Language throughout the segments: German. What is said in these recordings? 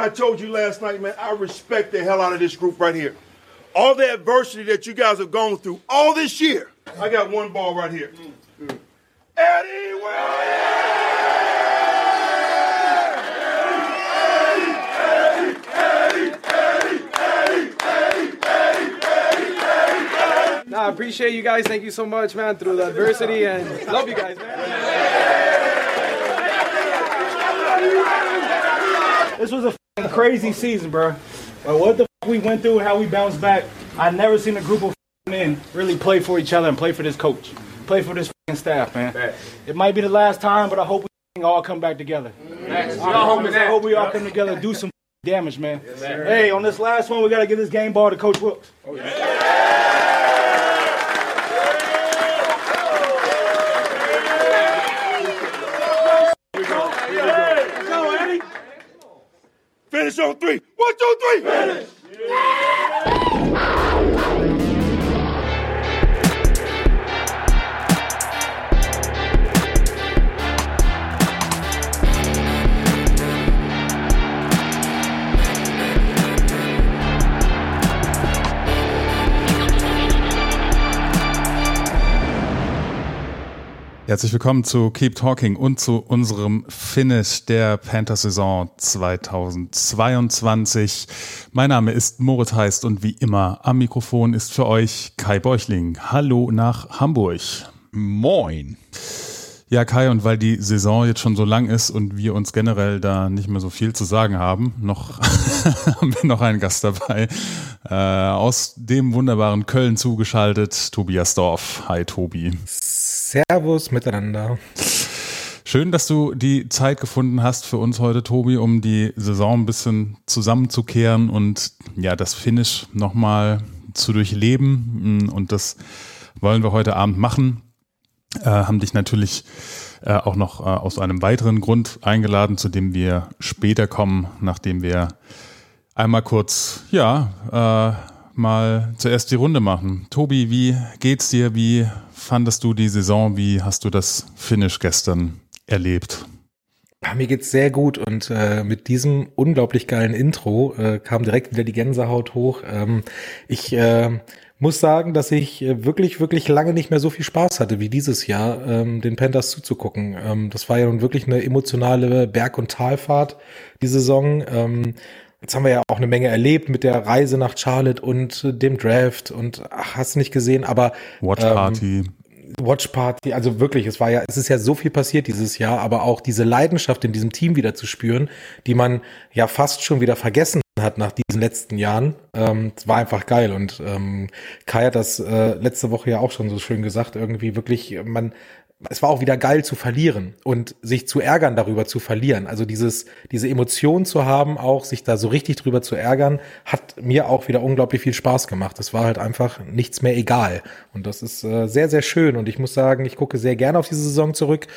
I told you last night, man, I respect the hell out of this group right here. All the adversity that you guys have gone through all this year. I got one ball right here. Eddie Williams! I appreciate you guys. Thank you so much, man, through the adversity, and love you guys, man. This was a crazy season, bro. But what the we went through, how we bounced back, I never seen a group of men really play for each other and play for this coach, play for this staff, man. It might be the last time, but I hope we all come back together. I hope we all come together and do some damage, man. Yes, hey, on this last one, we got to give this game ball to Coach Wilkes. Oh, yeah. Finish on three. 1, 2, 3. Finish. Herzlich willkommen zu Keep Talking und zu unserem Finish der Panthers-Saison 2022. Mein Name ist Moritz Heist und wie immer am Mikrofon ist für euch Kai Bäuchling. Hallo nach Hamburg. Moin. Ja, Kai, und weil die Saison jetzt schon so lang ist und wir uns generell da nicht mehr so viel zu sagen haben, haben wir noch einen Gast dabei, aus dem wunderbaren Köln zugeschaltet, Tobias Dorf. Hi, Tobi. Servus miteinander. Schön, dass du die Zeit gefunden hast für uns heute, Tobi, um die Saison ein bisschen zusammenzukehren und ja, das Finish nochmal zu durchleben. Und das wollen wir heute Abend machen. Haben dich natürlich auch noch aus einem weiteren Grund eingeladen, zu dem wir später kommen, nachdem wir einmal kurz, mal zuerst die Runde machen. Tobi, wie geht's dir? Wie fandest du die Saison? Wie hast du das Finish gestern erlebt? Mir geht's sehr gut und mit diesem unglaublich geilen Intro kam direkt wieder die Gänsehaut hoch. Ich muss sagen, dass ich wirklich, wirklich lange nicht mehr so viel Spaß hatte wie dieses Jahr, den Panthers zuzugucken. Das war ja nun wirklich eine emotionale Berg- und Talfahrt, die Saison. Jetzt haben wir ja auch eine Menge erlebt mit der Reise nach Charlotte und dem Draft und hast nicht gesehen, aber Watch Party, also wirklich, es ist ja so viel passiert dieses Jahr, aber auch diese Leidenschaft in diesem Team wieder zu spüren, die man ja fast schon wieder vergessen hat nach diesen letzten Jahren, es war einfach geil und Kai hat das letzte Woche ja auch schon so schön gesagt, irgendwie wirklich, es war auch wieder geil zu verlieren und sich zu ärgern darüber zu verlieren. Also diese Emotion zu haben, auch sich da so richtig drüber zu ärgern, hat mir auch wieder unglaublich viel Spaß gemacht. Es war halt einfach nichts mehr egal. Und das ist sehr, sehr schön. Und ich muss sagen, ich gucke sehr gerne auf diese Saison zurück.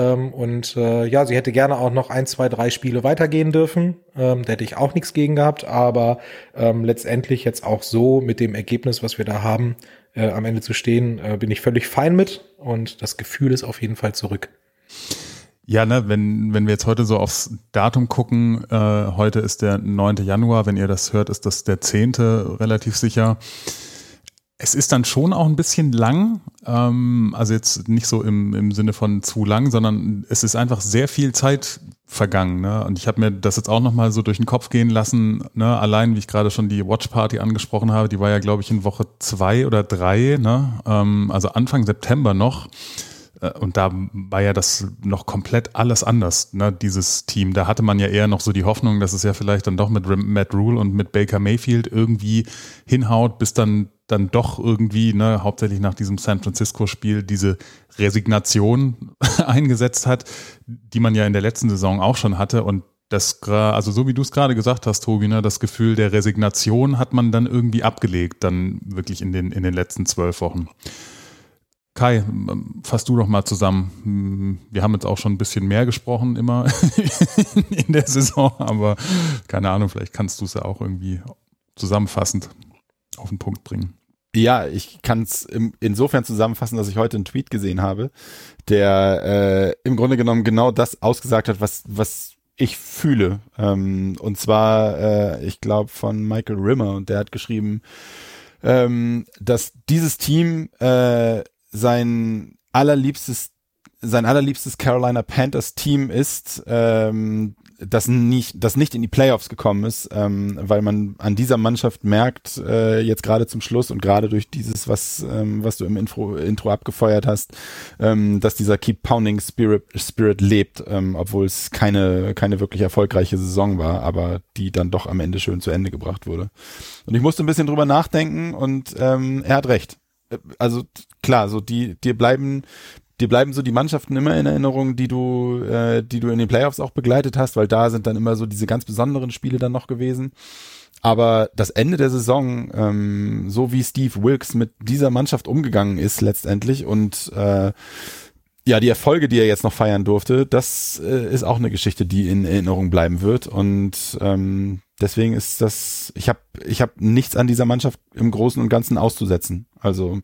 Sie hätte gerne auch noch 1, 2, 3 Spiele weitergehen dürfen. Da hätte ich auch nichts gegen gehabt. Aber letztendlich jetzt auch so mit dem Ergebnis, was wir da haben, am Ende zu stehen, bin ich völlig fein mit und das Gefühl ist auf jeden Fall zurück. Ja, ne, wenn wir jetzt heute so aufs Datum gucken, heute ist der 9. Januar, wenn ihr das hört, ist das der 10. relativ sicher. Es ist dann schon auch ein bisschen lang, also jetzt nicht so im Sinne von zu lang, sondern es ist einfach sehr viel Zeit vergangen, ne? Und ich habe mir das jetzt auch nochmal so durch den Kopf gehen lassen, ne? Allein, wie ich gerade schon die Watch Party angesprochen habe, die war ja, glaube ich, in Woche 2 oder 3, ne? Also Anfang September noch. Und da war ja das noch komplett alles anders, ne, dieses Team. Da hatte man ja eher noch so die Hoffnung, dass es ja vielleicht dann doch mit Matt Rule und mit Baker Mayfield irgendwie hinhaut, bis dann doch irgendwie, ne, hauptsächlich nach diesem San Francisco-Spiel diese Resignation eingesetzt hat, die man ja in der letzten Saison auch schon hatte. Und das, also so wie du es gerade gesagt hast, Tobi, ne, das Gefühl der Resignation hat man dann irgendwie abgelegt, dann wirklich in den letzten 12 Wochen. Kai, fass du doch mal zusammen. Wir haben jetzt auch schon ein bisschen mehr gesprochen immer in der Saison, aber keine Ahnung, vielleicht kannst du es ja auch irgendwie zusammenfassend auf den Punkt bringen. Ja, ich kann es insofern zusammenfassen, dass ich heute einen Tweet gesehen habe, der im Grunde genommen genau das ausgesagt hat, was ich fühle. Und zwar, ich glaube, von Michael Rimmer, und der hat geschrieben, dass dieses Team sein allerliebstes Carolina Panthers Team ist, das nicht in die Playoffs gekommen ist, weil man an dieser Mannschaft merkt, jetzt gerade zum Schluss und gerade durch dieses, was du im Intro abgefeuert hast, dass dieser Keep Pounding Spirit lebt, obwohl es keine wirklich erfolgreiche Saison war, aber die dann doch am Ende schön zu Ende gebracht wurde. Und ich musste ein bisschen drüber nachdenken und er hat recht. Also klar, so dir bleiben so die Mannschaften immer in Erinnerung, die du in den Playoffs auch begleitet hast, weil da sind dann immer so diese ganz besonderen Spiele dann noch gewesen. Aber das Ende der Saison, so wie Steve Wilkes mit dieser Mannschaft umgegangen ist letztendlich und die Erfolge, die er jetzt noch feiern durfte, das ist auch eine Geschichte, die in Erinnerung bleiben wird. Und deswegen ist das, ich hab nichts an dieser Mannschaft im Großen und Ganzen auszusetzen. Also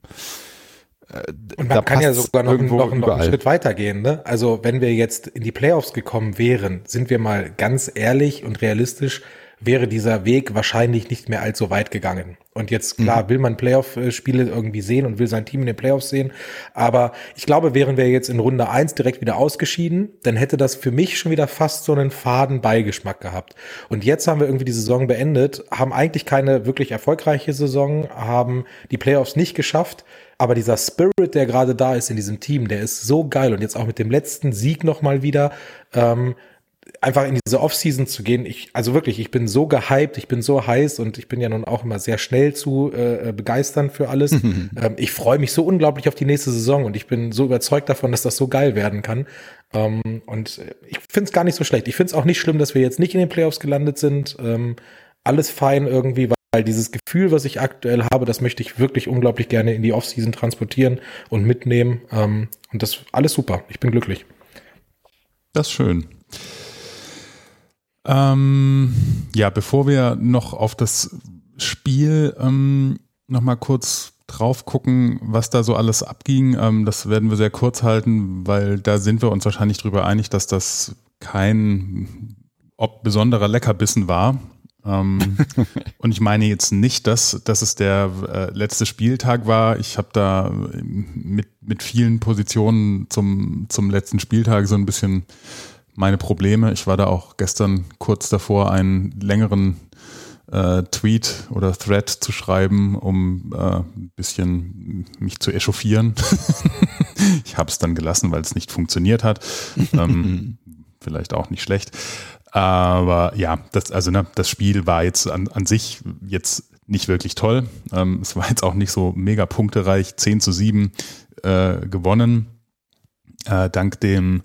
und man kann ja sogar noch einen Schritt weitergehen, ne? Also wenn wir jetzt in die Playoffs gekommen wären, sind wir mal ganz ehrlich und realistisch, wäre dieser Weg wahrscheinlich nicht mehr allzu weit gegangen. Und jetzt, klar, will man Playoff-Spiele irgendwie sehen und will sein Team in den Playoffs sehen. Aber ich glaube, wären wir jetzt in Runde 1 direkt wieder ausgeschieden, dann hätte das für mich schon wieder fast so einen faden Beigeschmack gehabt. Und jetzt haben wir irgendwie die Saison beendet, haben eigentlich keine wirklich erfolgreiche Saison, haben die Playoffs nicht geschafft. Aber dieser Spirit, der gerade da ist in diesem Team, der ist so geil. Und jetzt auch mit dem letzten Sieg nochmal wieder, einfach in diese Offseason zu gehen. Ich bin so gehypt, ich bin so heiß und ich bin ja nun auch immer sehr schnell zu begeistern für alles. Ich freue mich so unglaublich auf die nächste Saison und ich bin so überzeugt davon, dass das so geil werden kann. Und ich finde es gar nicht so schlecht. Ich finde es auch nicht schlimm, dass wir jetzt nicht in den Playoffs gelandet sind. Alles fein irgendwie, weil dieses Gefühl, was ich aktuell habe, das möchte ich wirklich unglaublich gerne in die Offseason transportieren und mitnehmen. Und das alles super. Ich bin glücklich. Das ist schön. Bevor wir noch auf das Spiel noch mal kurz drauf gucken, was da so alles abging, das werden wir sehr kurz halten, weil da sind wir uns wahrscheinlich drüber einig, dass das kein besonderer Leckerbissen war. Und ich meine jetzt nicht, dass es der letzte Spieltag war. Ich habe da mit vielen Positionen zum letzten Spieltag so ein bisschen meine Probleme. Ich war da auch gestern kurz davor, einen längeren Tweet oder Thread zu schreiben, um ein bisschen mich zu echauffieren. Ich habe es dann gelassen, weil es nicht funktioniert hat. Vielleicht auch nicht schlecht. Aber ja, das Spiel war jetzt an sich jetzt nicht wirklich toll. Es war jetzt auch nicht so mega punktereich. 10-7 gewonnen. Dank dem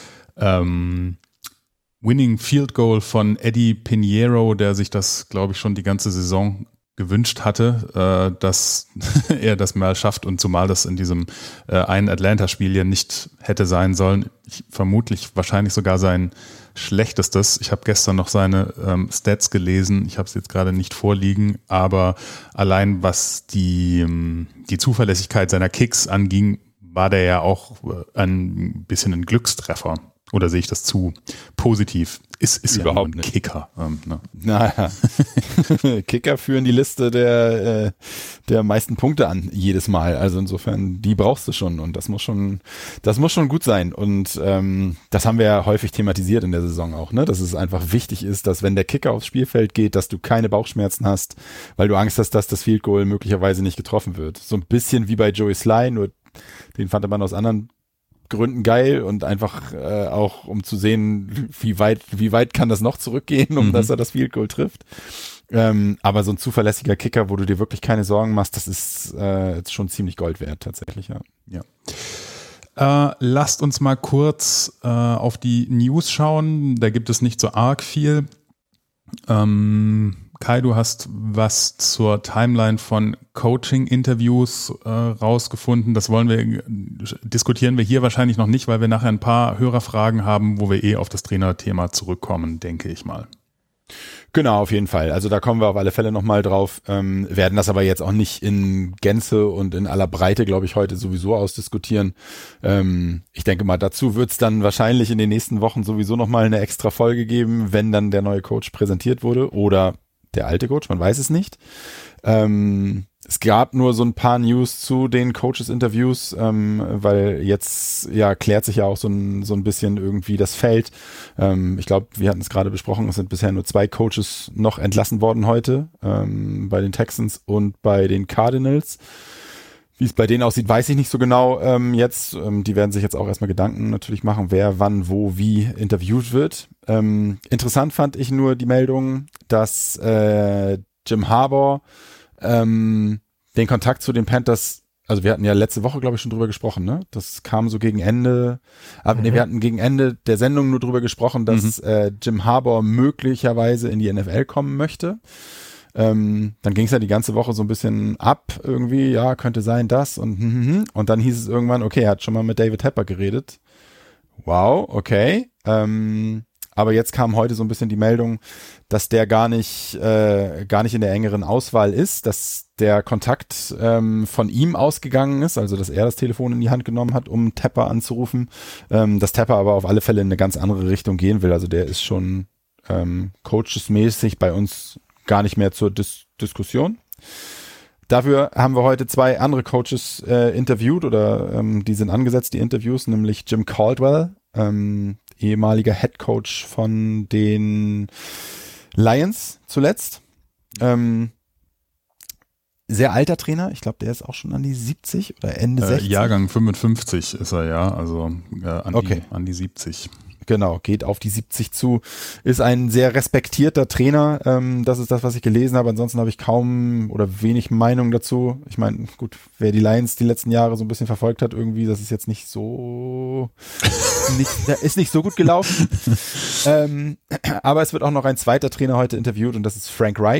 Winning Field Goal von Eddie Pinheiro, der sich das, glaube ich, schon die ganze Saison gewünscht hatte, dass er das mal schafft und zumal das in diesem einen Atlanta-Spiel ja nicht hätte sein sollen. Vermutlich wahrscheinlich sogar sein schlechtestes. Ich habe gestern noch seine Stats gelesen. Ich habe es jetzt gerade nicht vorliegen, aber allein was die Zuverlässigkeit seiner Kicks anging, war der ja auch ein bisschen ein Glückstreffer. Oder sehe ich das zu positiv? Ist überhaupt ja ein Kicker. Ne? Naja. Kicker führen die Liste der meisten Punkte an jedes Mal. Also insofern, die brauchst du schon und das muss schon gut sein. Und das haben wir ja häufig thematisiert in der Saison auch, ne? Dass es einfach wichtig ist, dass wenn der Kicker aufs Spielfeld geht, dass du keine Bauchschmerzen hast, weil du Angst hast, dass das Field Goal möglicherweise nicht getroffen wird. So ein bisschen wie bei Joey Sly, nur den fand man aus anderen Gründen geil und einfach auch um zu sehen, wie weit kann das noch zurückgehen, dass er das Field Goal trifft. Aber so ein zuverlässiger Kicker, wo du dir wirklich keine Sorgen machst, das ist schon ziemlich Gold wert tatsächlich, ja. Lasst uns mal kurz auf die News schauen. Da gibt es nicht so arg viel. Kai, du hast was zur Timeline von Coaching-Interviews rausgefunden. Das diskutieren wir hier wahrscheinlich noch nicht, weil wir nachher ein paar Hörerfragen haben, wo wir auf das Trainerthema zurückkommen, denke ich mal. Genau, auf jeden Fall. Also da kommen wir auf alle Fälle nochmal drauf, werden das aber jetzt auch nicht in Gänze und in aller Breite, glaube ich, heute sowieso ausdiskutieren. Ich denke mal, dazu wird es dann wahrscheinlich in den nächsten Wochen sowieso nochmal eine extra Folge geben, wenn dann der neue Coach präsentiert wurde oder der alte Coach, man weiß es nicht. Es gab nur so ein paar News zu den Coaches-Interviews, weil jetzt klärt sich ja auch so ein bisschen irgendwie das Feld. Ich glaube, wir hatten es gerade besprochen, es sind bisher nur 2 Coaches noch entlassen worden heute, bei den Texans und bei den Cardinals. Wie es bei denen aussieht, weiß ich nicht so genau jetzt. Die werden sich jetzt auch erstmal Gedanken natürlich machen, wer, wann, wo, wie interviewt wird. Interessant fand ich nur die Meldung, dass Jim Harbaugh den Kontakt zu den Panthers, also wir hatten ja letzte Woche, glaube ich, schon drüber gesprochen, ne? Das kam so gegen Ende, aber wir hatten gegen Ende der Sendung nur drüber gesprochen, dass Jim Harbaugh möglicherweise in die NFL kommen möchte. Dann ging es ja die ganze Woche so ein bisschen ab irgendwie, ja, könnte sein das und dann hieß es irgendwann, okay, er hat schon mal mit David Tepper geredet. Wow, okay. Aber jetzt kam heute so ein bisschen die Meldung, dass der gar nicht in der engeren Auswahl ist, dass der Kontakt von ihm ausgegangen ist, also dass er das Telefon in die Hand genommen hat, um Tepper anzurufen, dass Tepper aber auf alle Fälle in eine ganz andere Richtung gehen will. Also der ist schon coachesmäßig bei uns gar nicht mehr zur Diskussion. Dafür haben wir heute 2 andere Coaches interviewt oder die sind angesetzt, die Interviews, nämlich Jim Caldwell, ehemaliger Head Coach von den Lions zuletzt. Sehr alter Trainer, ich glaube, der ist auch schon an die 70 oder Ende 60. Jahrgang 55 ist er, ja, also an die 70. Genau, geht auf die 70 zu, ist ein sehr respektierter Trainer, das ist das, was ich gelesen habe, ansonsten habe ich kaum oder wenig Meinung dazu. Ich meine, gut, wer die Lions die letzten Jahre so ein bisschen verfolgt hat irgendwie, das ist jetzt nicht so gut gelaufen. Aber es wird auch noch ein zweiter Trainer heute interviewt und das ist Frank Reich,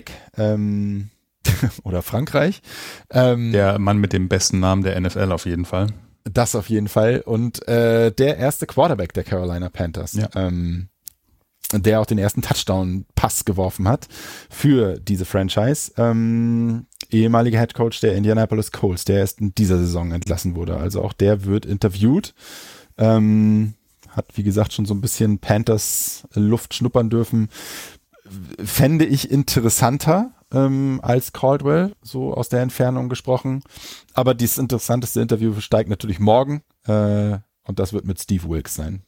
oder Frankreich. Der Mann mit dem besten Namen der NFL auf jeden Fall. Das auf jeden Fall. Und der erste Quarterback der Carolina Panthers, ja. Der auch den ersten Touchdown-Pass geworfen hat für diese Franchise. Ehemaliger Headcoach der Indianapolis Colts, der erst in dieser Saison entlassen wurde. Also auch der wird interviewt. Hat, wie gesagt, schon so ein bisschen Panthers Luft schnuppern dürfen. Fände ich interessanter als Caldwell, so aus der Entfernung gesprochen. Aber das interessanteste Interview steigt natürlich morgen und das wird mit Steve Wilkes sein.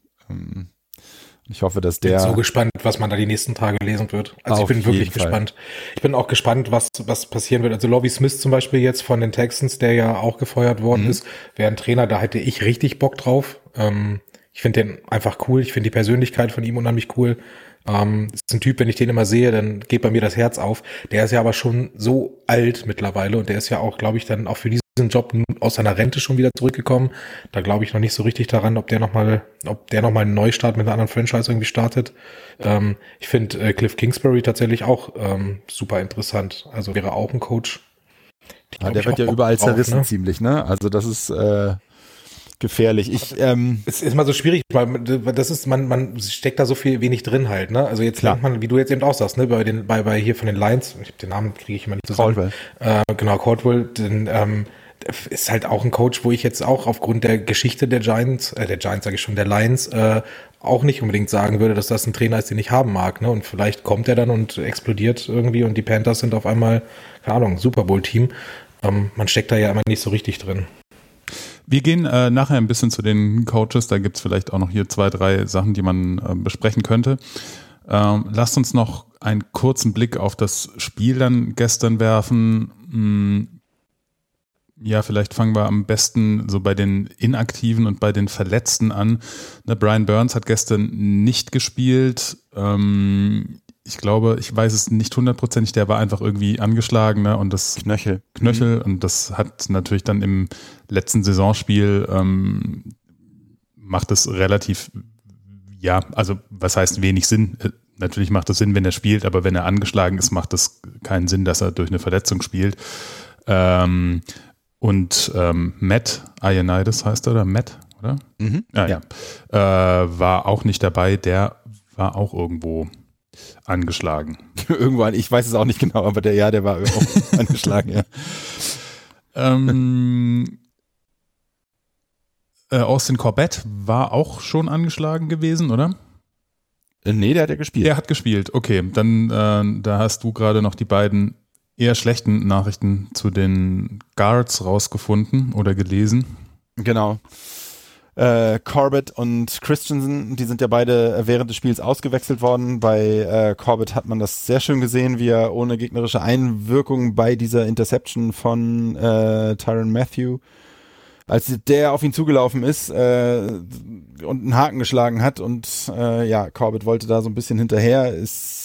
Ich hoffe, dass der... Ich bin so gespannt, was man da die nächsten Tage lesen wird. Also ich bin wirklich gespannt. Ich bin auch gespannt, was passieren wird. Also Lovie Smith zum Beispiel jetzt von den Texans, der ja auch gefeuert worden ist, wäre ein Trainer, da hätte ich richtig Bock drauf. Ich finde den einfach cool. Ich finde die Persönlichkeit von ihm unheimlich cool. Ist ein Typ, wenn ich den immer sehe, dann geht bei mir das Herz auf. Der ist ja aber schon so alt mittlerweile und der ist ja auch, glaube ich, dann auch für diesen Job aus seiner Rente schon wieder zurückgekommen. Da glaube ich noch nicht so richtig daran, ob der nochmal einen Neustart mit einer anderen Franchise irgendwie startet. Ich finde Cliff Kingsbury tatsächlich auch super interessant. Also wäre auch ein Coach. Der wird ja überall zerrissen, ziemlich, ne? Also das ist gefährlich. Es ist mal so schwierig, weil das ist, man steckt da so wenig drin halt, ne? Also jetzt lernt man, wie du jetzt eben auch sagst, ne, bei hier von den Lions, den Namen kriege ich immer nicht zusammen. Caldwell, ist halt auch ein Coach, wo ich jetzt auch aufgrund der Geschichte der Lions auch nicht unbedingt sagen würde, dass das ein Trainer ist, den ich haben mag, ne? Und vielleicht kommt er dann und explodiert irgendwie und die Panthers sind auf einmal, keine Ahnung, Super Bowl-Team. Man steckt da ja immer nicht so richtig drin. Wir gehen nachher ein bisschen zu den Coaches, da gibt es vielleicht auch noch hier 2, 3 Sachen, die man besprechen könnte. Lasst uns noch einen kurzen Blick auf das Spiel dann gestern werfen. Ja, vielleicht fangen wir am besten so bei den Inaktiven und bei den Verletzten an. Brian Burns hat gestern nicht gespielt. Ich glaube, ich weiß es nicht 100%, der war einfach irgendwie angeschlagen, ne? Und das Knöchel. Und das hat natürlich dann im letzten Saisonspiel macht es relativ, ja, also was heißt wenig Sinn? Natürlich macht es Sinn, wenn er spielt, aber wenn er angeschlagen ist, macht es keinen Sinn, dass er durch eine Verletzung spielt. Und Matt Ioannidis heißt er, oder Matt, oder? Ja. War auch nicht dabei, der war auch irgendwo angeschlagen. Irgendwann, ich weiß es auch nicht genau, aber der war auch angeschlagen, ja. Austin Corbett war auch schon angeschlagen gewesen, oder? Nee, der hat ja gespielt. Der hat gespielt, okay. Dann da hast du gerade noch die beiden eher schlechten Nachrichten zu den Guards rausgefunden oder gelesen. Genau. Corbett und Christensen, die sind ja beide während des Spiels ausgewechselt worden. Bei Corbett hat man das sehr schön gesehen, wie er ohne gegnerische Einwirkung bei dieser Interception von Tyrann Mathieu, als der auf ihn zugelaufen ist und einen Haken geschlagen hat und Corbett wollte da so ein bisschen hinterher, ist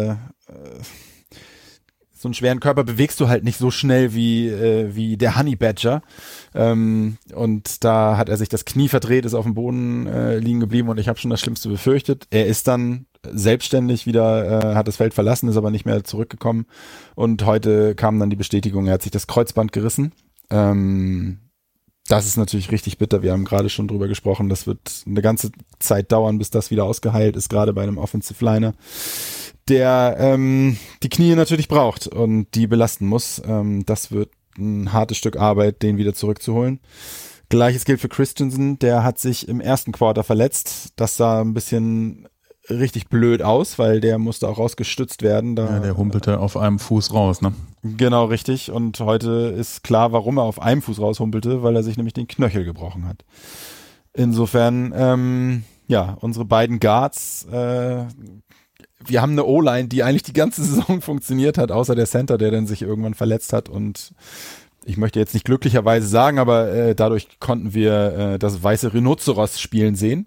so einen schweren Körper bewegst du halt nicht so schnell wie der Honey Badger. Und da hat er sich das Knie verdreht, ist auf dem Boden liegen geblieben und ich habe schon das Schlimmste befürchtet. Er ist dann selbstständig wieder, hat das Feld verlassen, ist aber nicht mehr zurückgekommen. Und heute kam dann die Bestätigung, er hat sich das Kreuzband gerissen. Das ist natürlich richtig bitter. Wir haben gerade schon drüber gesprochen. Das wird eine ganze Zeit dauern, bis das wieder ausgeheilt ist, gerade bei einem Offensive Liner, der die Knie natürlich braucht und die belasten muss. Das wird ein hartes Stück Arbeit, den wieder zurückzuholen. Gleiches gilt für Christensen, der hat sich im ersten Quarter verletzt. Das sah ein bisschen richtig blöd aus, weil der musste auch rausgestützt werden. Der humpelte auf einem Fuß raus, ne? Genau, richtig. Und heute ist klar, warum er auf einem Fuß raushumpelte, weil er sich nämlich den Knöchel gebrochen hat. Insofern, unsere beiden Guards, wir haben eine O-Line, die eigentlich die ganze Saison funktioniert hat, außer der Center, der dann sich irgendwann verletzt hat. Und ich möchte jetzt nicht glücklicherweise sagen, aber dadurch konnten wir das weiße Rhinoceros spielen sehen.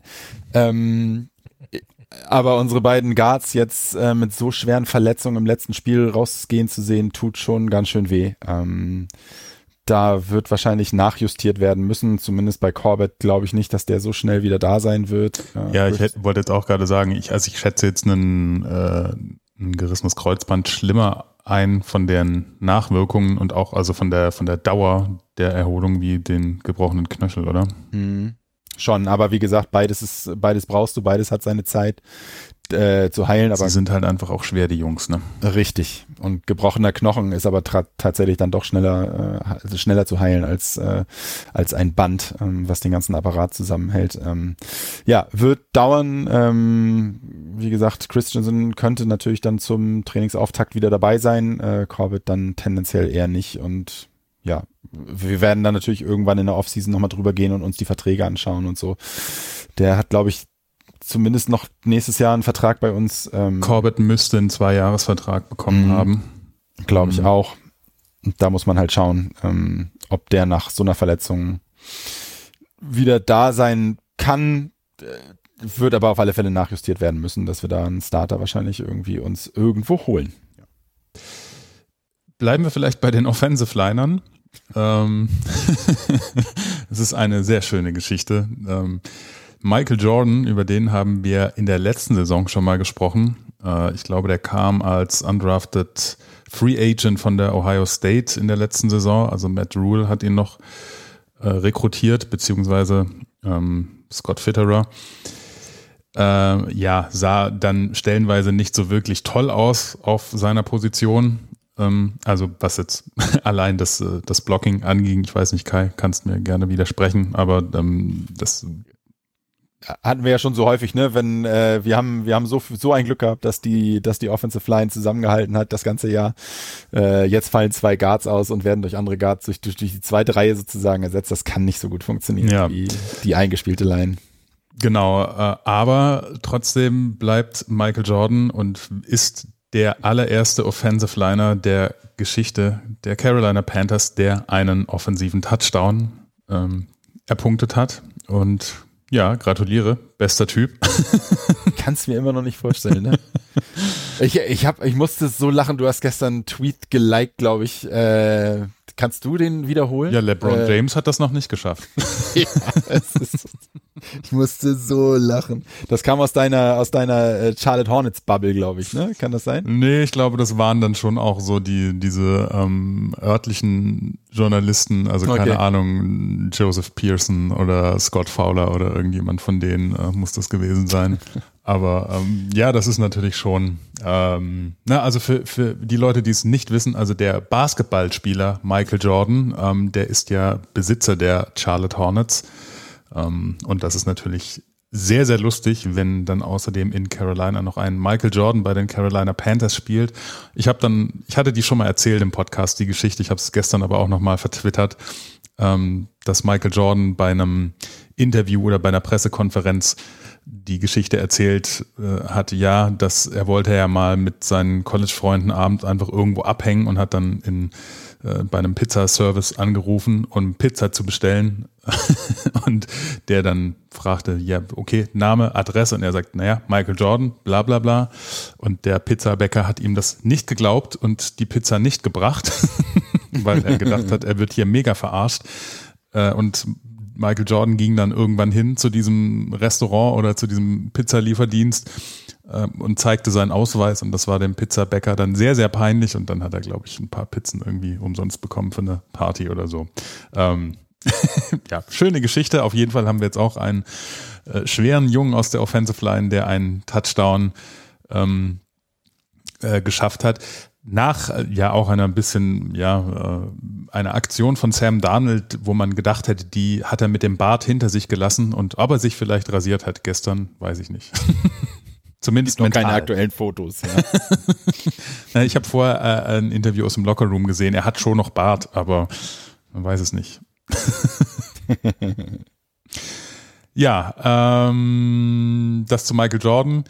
Aber unsere beiden Guards jetzt mit so schweren Verletzungen im letzten Spiel rausgehen zu sehen, tut schon ganz schön weh. Da wird wahrscheinlich nachjustiert werden müssen, zumindest bei Corbett glaube ich nicht, dass der so schnell wieder da sein wird. Ja, ich wollte jetzt auch gerade sagen, ich schätze jetzt ein gerissenes Kreuzband schlimmer ein von deren Nachwirkungen und auch also von der Dauer der Erholung wie den gebrochenen Knöchel, oder? Schon, aber wie gesagt, beides brauchst du, beides hat seine Zeit zu heilen. Aber sie sind halt einfach auch schwer, die Jungs, ne? Richtig. Und gebrochener Knochen ist aber tatsächlich dann doch schneller zu heilen als ein Band, was den ganzen Apparat zusammenhält. Wird dauern. Wie gesagt, Christensen könnte natürlich dann zum Trainingsauftakt wieder dabei sein. Corbett dann tendenziell eher nicht. Und ja, wir werden dann natürlich irgendwann in der Offseason nochmal drüber gehen und uns die Verträge anschauen und so. Der hat, glaube ich, zumindest noch nächstes Jahr einen Vertrag bei uns. Corbett müsste einen 2-Jahres-Vertrag bekommen haben. Glaube ich auch. Und da muss man halt schauen, ob der nach so einer Verletzung wieder da sein kann. Wird aber auf alle Fälle nachjustiert werden müssen, dass wir da einen Starter wahrscheinlich irgendwie uns irgendwo holen. Bleiben wir vielleicht bei den Offensive Linern. Es ist eine sehr schöne Geschichte. Michael Jordan, über den haben wir in der letzten Saison schon mal gesprochen. Ich glaube, der kam als undrafted Free Agent von der Ohio State in der letzten Saison. Also Matt Rule hat ihn noch rekrutiert, beziehungsweise Scott Fitterer. Sah dann stellenweise nicht so wirklich toll aus auf seiner Position. Also was jetzt allein das Blocking anging, ich weiß nicht, Kai, kannst mir gerne widersprechen, aber das hatten wir ja schon so häufig, ne? Wenn wir haben so ein Glück gehabt, dass die Offensive Line zusammengehalten hat das ganze Jahr. Jetzt fallen 2 Guards aus und werden durch andere Guards durch die zweite Reihe sozusagen ersetzt. Das kann nicht so gut funktionieren wie die eingespielte Line. Genau, aber trotzdem bleibt Michael Jordan und ist der allererste Offensive Liner der Geschichte der Carolina Panthers, der einen offensiven Touchdown erpunktet hat. Und ja, gratuliere, bester Typ. Kannst mir immer noch nicht vorstellen, ne? Ich musste so lachen, du hast gestern einen Tweet geliked, glaube ich. Kannst du den wiederholen? Ja, LeBron James hat das noch nicht geschafft. Ja, ich musste so lachen. Das kam aus deiner Charlotte Hornets Bubble, glaube ich, ne? Kann das sein? Nee, ich glaube, das waren dann schon auch so diese örtlichen Journalisten, also keine Ahnung, Joseph Pearson oder Scott Fowler oder irgendjemand von denen muss das gewesen sein. Aber ja, das ist natürlich schon, also für die Leute, die es nicht wissen, also der Basketballspieler Michael Jordan, der ist ja Besitzer der Charlotte Hornets. Und das ist natürlich sehr, sehr lustig, wenn dann außerdem in Carolina noch ein Michael Jordan bei den Carolina Panthers spielt. Ich hatte die schon mal erzählt im Podcast, die Geschichte, ich habe es gestern aber auch nochmal vertwittert, dass Michael Jordan bei einem Interview oder bei einer Pressekonferenz die Geschichte erzählt hat, ja, dass er wollte ja mal mit seinen College-Freunden abends einfach irgendwo abhängen und hat dann bei einem Pizzaservice angerufen, um Pizza zu bestellen. Und der dann fragte, ja, okay, Name, Adresse. Und er sagt, naja, Michael Jordan, bla bla bla. Und der Pizzabäcker hat ihm das nicht geglaubt und die Pizza nicht gebracht, weil er gedacht hat, er wird hier mega verarscht. Und Michael Jordan ging dann irgendwann hin zu diesem Restaurant oder zu diesem Pizzalieferdienst und zeigte seinen Ausweis, und das war dem Pizzabäcker dann sehr, sehr peinlich, und dann hat er, glaube ich, ein paar Pizzen irgendwie umsonst bekommen für eine Party oder so. Ja, schöne Geschichte. Auf jeden Fall haben wir jetzt auch einen schweren Jungen aus der Offensive Line, der einen Touchdown geschafft hat. Nach ja auch einer bisschen, einer Aktion von Sam Darnold, wo man gedacht hätte, die hat er mit dem Bart hinter sich gelassen, und ob er sich vielleicht rasiert hat gestern, weiß ich nicht. Zumindest noch mental. Keine aktuellen Fotos. Ja. Ich habe vorher ein Interview aus dem Lockerroom gesehen. Er hat schon noch Bart, aber man weiß es nicht. Ja, das zu Michael Jordan.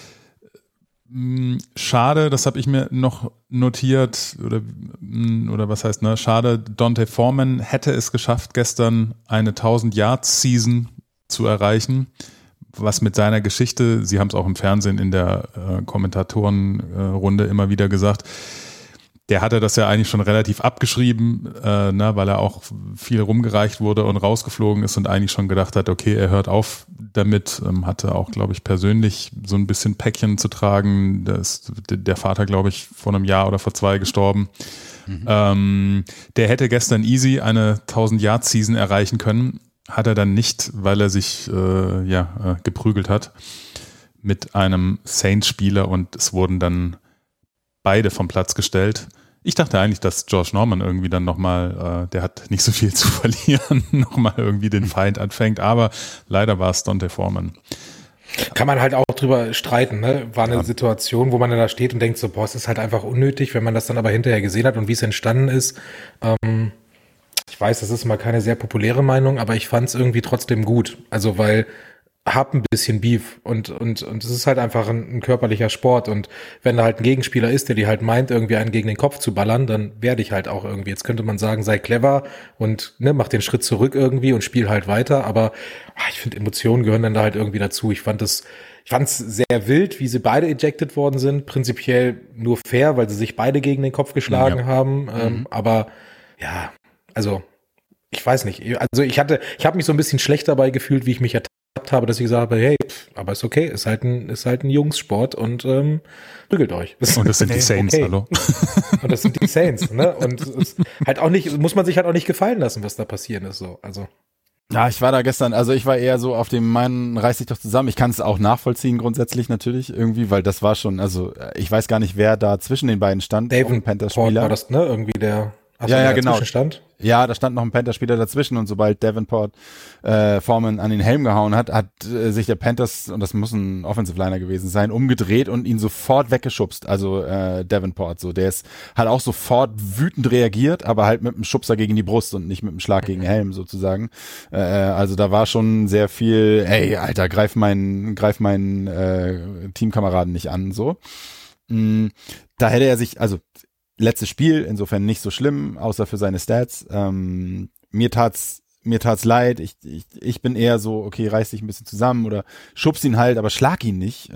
Schade, das habe ich mir noch notiert, oder was heißt, ne? Schade, D'Onta Foreman hätte es geschafft, gestern eine 1000-Yard-Season zu erreichen. Was mit seiner Geschichte, Sie haben es auch im Fernsehen in der Kommentatorenrunde immer wieder gesagt, der hatte das ja eigentlich schon relativ abgeschrieben, weil er auch viel rumgereicht wurde und rausgeflogen ist und eigentlich schon gedacht hat, okay, er hört auf damit, hatte auch, glaube ich, persönlich so ein bisschen Päckchen zu tragen. Da ist der Vater, glaube ich, vor einem Jahr oder vor 2 gestorben. Mhm. Der hätte gestern easy eine 1000-Yard-Season erreichen können. Hat er dann nicht, weil er sich geprügelt hat mit einem Saints-Spieler, und es wurden dann beide vom Platz gestellt. Ich dachte eigentlich, dass Josh Norman irgendwie dann nochmal, der hat nicht so viel zu verlieren, nochmal irgendwie den Feind anfängt, aber leider war es D'Onta Foreman. Kann man halt auch drüber streiten, ne? War eine Situation, wo man dann da steht und denkt so, boah, es ist halt einfach unnötig, wenn man das dann aber hinterher gesehen hat und wie es entstanden ist. Ich weiß, das ist mal keine sehr populäre Meinung, aber ich fand es irgendwie trotzdem gut. Also weil hab ein bisschen Beef und es ist halt einfach ein körperlicher Sport, und wenn da halt ein Gegenspieler ist, der die halt meint, irgendwie einen gegen den Kopf zu ballern, dann werde ich halt auch irgendwie, jetzt könnte man sagen, sei clever und mach den Schritt zurück irgendwie und spiel halt weiter, aber ich finde, Emotionen gehören dann da halt irgendwie dazu. Ich fand's sehr wild, wie sie beide ejected worden sind, prinzipiell nur fair, weil sie sich beide gegen den Kopf geschlagen haben, aber ja, also ich weiß nicht, also ich habe mich so ein bisschen schlecht dabei gefühlt, wie ich mich habe, dass ich gesagt habe, hey, aber ist okay, ist halt ein Jungssport und prügelt euch. Und das sind die Saints, okay. Hallo? Und das sind die Saints, ne? Und es halt auch nicht, muss man sich halt auch nicht gefallen lassen, was da passiert ist, so, also. Ja, ich war da gestern, also ich war eher so auf dem, reiß dich doch zusammen. Ich kann es auch nachvollziehen grundsätzlich natürlich irgendwie, weil das war schon, also ich weiß gar nicht, wer da zwischen den beiden stand. David Panthers-Spieler. War das, ne? Irgendwie der. Ja, genau. Stand? Ja, da stand noch ein Panther-Spieler dazwischen, und sobald Davenport Foreman an den Helm gehauen hat sich der Panthers, und das muss ein Offensive Liner gewesen sein, umgedreht und ihn sofort weggeschubst. Also Davenport, so, der hat auch sofort wütend reagiert, aber halt mit einem Schubser gegen die Brust und nicht mit einem Schlag gegen den Helm sozusagen. Also da war schon sehr viel, ey, Alter, greif meinen Teamkameraden nicht an, so. Da hätte er sich, also letztes Spiel, insofern nicht so schlimm, außer für seine Stats. Mir tat's leid. Ich bin eher so, okay, reiß dich ein bisschen zusammen oder schubst ihn halt, aber schlag ihn nicht.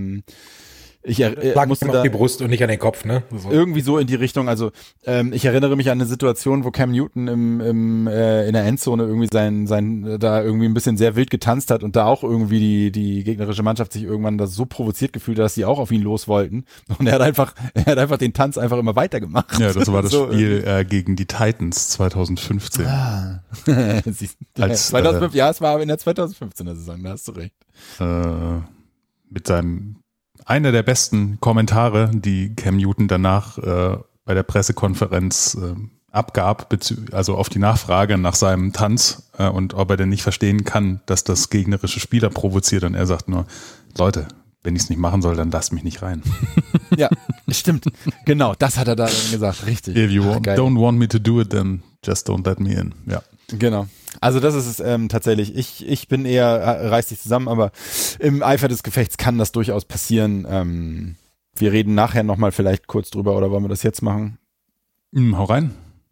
Ich musste auf die Brust und nicht an den Kopf, ne? So. Irgendwie so in die Richtung. Also ich erinnere mich an eine Situation, wo Cam Newton in der Endzone irgendwie sein da irgendwie ein bisschen sehr wild getanzt hat und da auch irgendwie die gegnerische Mannschaft sich irgendwann da so provoziert gefühlt hat, dass sie auch auf ihn los wollten. Und er hat einfach den Tanz einfach immer weitergemacht. Ja, das war das so, Spiel gegen die Titans 2015. Ja, es war aber in der 2015er Saison, da hast du recht. mit seinem, einer der besten Kommentare, die Cam Newton danach bei der Pressekonferenz abgab, also auf die Nachfrage nach seinem Tanz und ob er denn nicht verstehen kann, dass das gegnerische Spieler provoziert. Und er sagt nur, Leute, wenn ich es nicht machen soll, dann lasst mich nicht rein. Ja, stimmt. Genau, das hat er da dann gesagt. Richtig. If you don't want me to do it, then just don't let me in. Ja. Genau. Also das ist es tatsächlich. Ich bin eher, reiß dich zusammen, aber im Eifer des Gefechts kann das durchaus passieren. Wir reden nachher nochmal vielleicht kurz drüber, oder wollen wir das jetzt machen? Hau rein.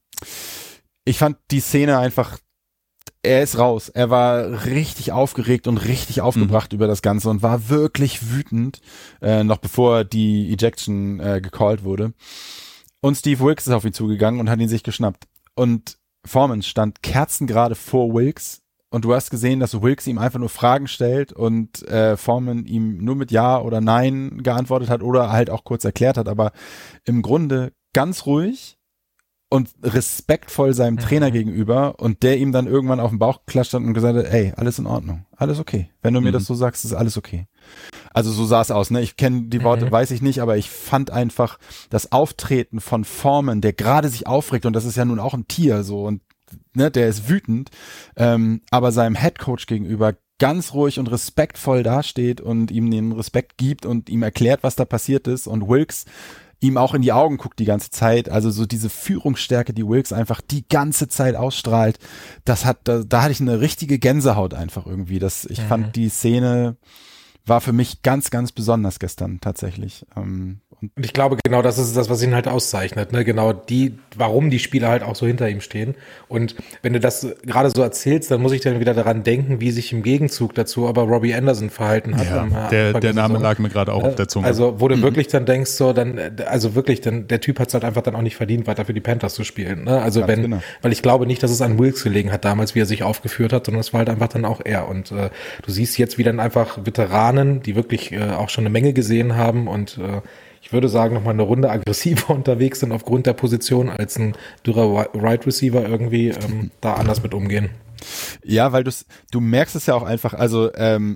Ich fand die Szene einfach, er ist raus. Er war richtig aufgeregt und richtig aufgebracht über das Ganze und war wirklich wütend, noch bevor die Ejection gecallt wurde. Und Steve Wilkes ist auf ihn zugegangen und hat ihn sich geschnappt. Und Foreman stand kerzengerade vor Wilkes und du hast gesehen, dass Wilkes ihm einfach nur Fragen stellt und Foreman ihm nur mit Ja oder Nein geantwortet hat oder halt auch kurz erklärt hat, aber im Grunde ganz ruhig und respektvoll seinem Trainer gegenüber und der ihm dann irgendwann auf den Bauch geklatscht hat und gesagt hat, ey, alles in Ordnung, alles okay. Wenn du mir das so sagst, ist alles okay. Also so sah es aus, ne? Ich kenne die Worte, weiß ich nicht, aber ich fand einfach das Auftreten von Foreman, der gerade sich aufregt und das ist ja nun auch ein Tier so und ne, der ist wütend, aber seinem Headcoach gegenüber ganz ruhig und respektvoll dasteht und ihm den Respekt gibt und ihm erklärt, was da passiert ist und Wilkes ihm auch in die Augen guckt die ganze Zeit, also so diese Führungsstärke, die Wilkes einfach die ganze Zeit ausstrahlt, da hatte ich eine richtige Gänsehaut einfach irgendwie, ich fand die Szene war für mich ganz, ganz besonders gestern tatsächlich. Und ich glaube, genau das ist das, was ihn halt auszeichnet, ne? Genau warum die Spieler halt auch so hinter ihm stehen. Und wenn du das gerade so erzählst, dann muss ich dann wieder daran denken, wie sich im Gegenzug dazu aber Robbie Anderson verhalten hat. Ja, der Name lag mir gerade auch auf der Zunge. Also, wo du wirklich dann denkst, so, der Typ hat es halt einfach dann auch nicht verdient, weiter für die Panthers zu spielen, ne? Also weil ich glaube nicht, dass es an Wilkes gelegen hat damals, wie er sich aufgeführt hat, sondern es war halt einfach dann auch er. Und du siehst jetzt wieder dann einfach Veteranen, die wirklich auch schon eine Menge gesehen haben und ich würde sagen, nochmal eine Runde aggressiver unterwegs sind aufgrund der Position als ein dürrer Right Receiver irgendwie da anders mit umgehen. Ja, weil du merkst es ja auch einfach, also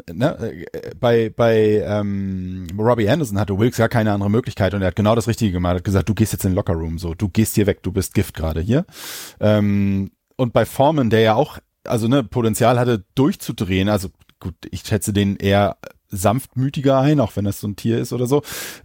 bei Robbie Anderson hatte Wilkes gar keine andere Möglichkeit und er hat genau das Richtige gemacht, er hat gesagt, du gehst jetzt in den Lockerroom, so, du gehst hier weg, du bist Gift gerade hier. Und bei Foreman, der ja auch, also Potenzial hatte durchzudrehen, also gut, ich schätze den eher sanftmütiger ein, auch wenn das so ein Tier ist oder so.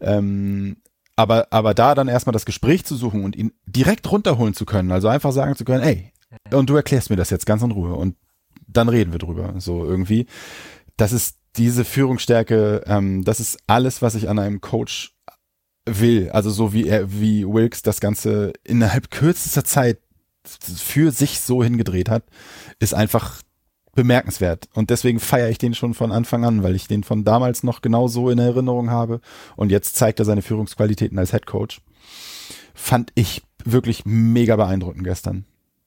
Aber da dann erstmal das Gespräch zu suchen und ihn direkt runterholen zu können, also einfach sagen zu können, ey, und du erklärst mir das jetzt ganz in Ruhe und dann reden wir drüber, so irgendwie. Das ist diese Führungsstärke, das ist alles, was ich an einem Coach will. Also so wie Wilkes das Ganze innerhalb kürzester Zeit für sich so hingedreht hat, ist einfach bemerkenswert. Und deswegen feiere ich den schon von Anfang an, weil ich den von damals noch genau so in Erinnerung habe. Und jetzt zeigt er seine Führungsqualitäten als Headcoach. Fand ich wirklich mega beeindruckend gestern.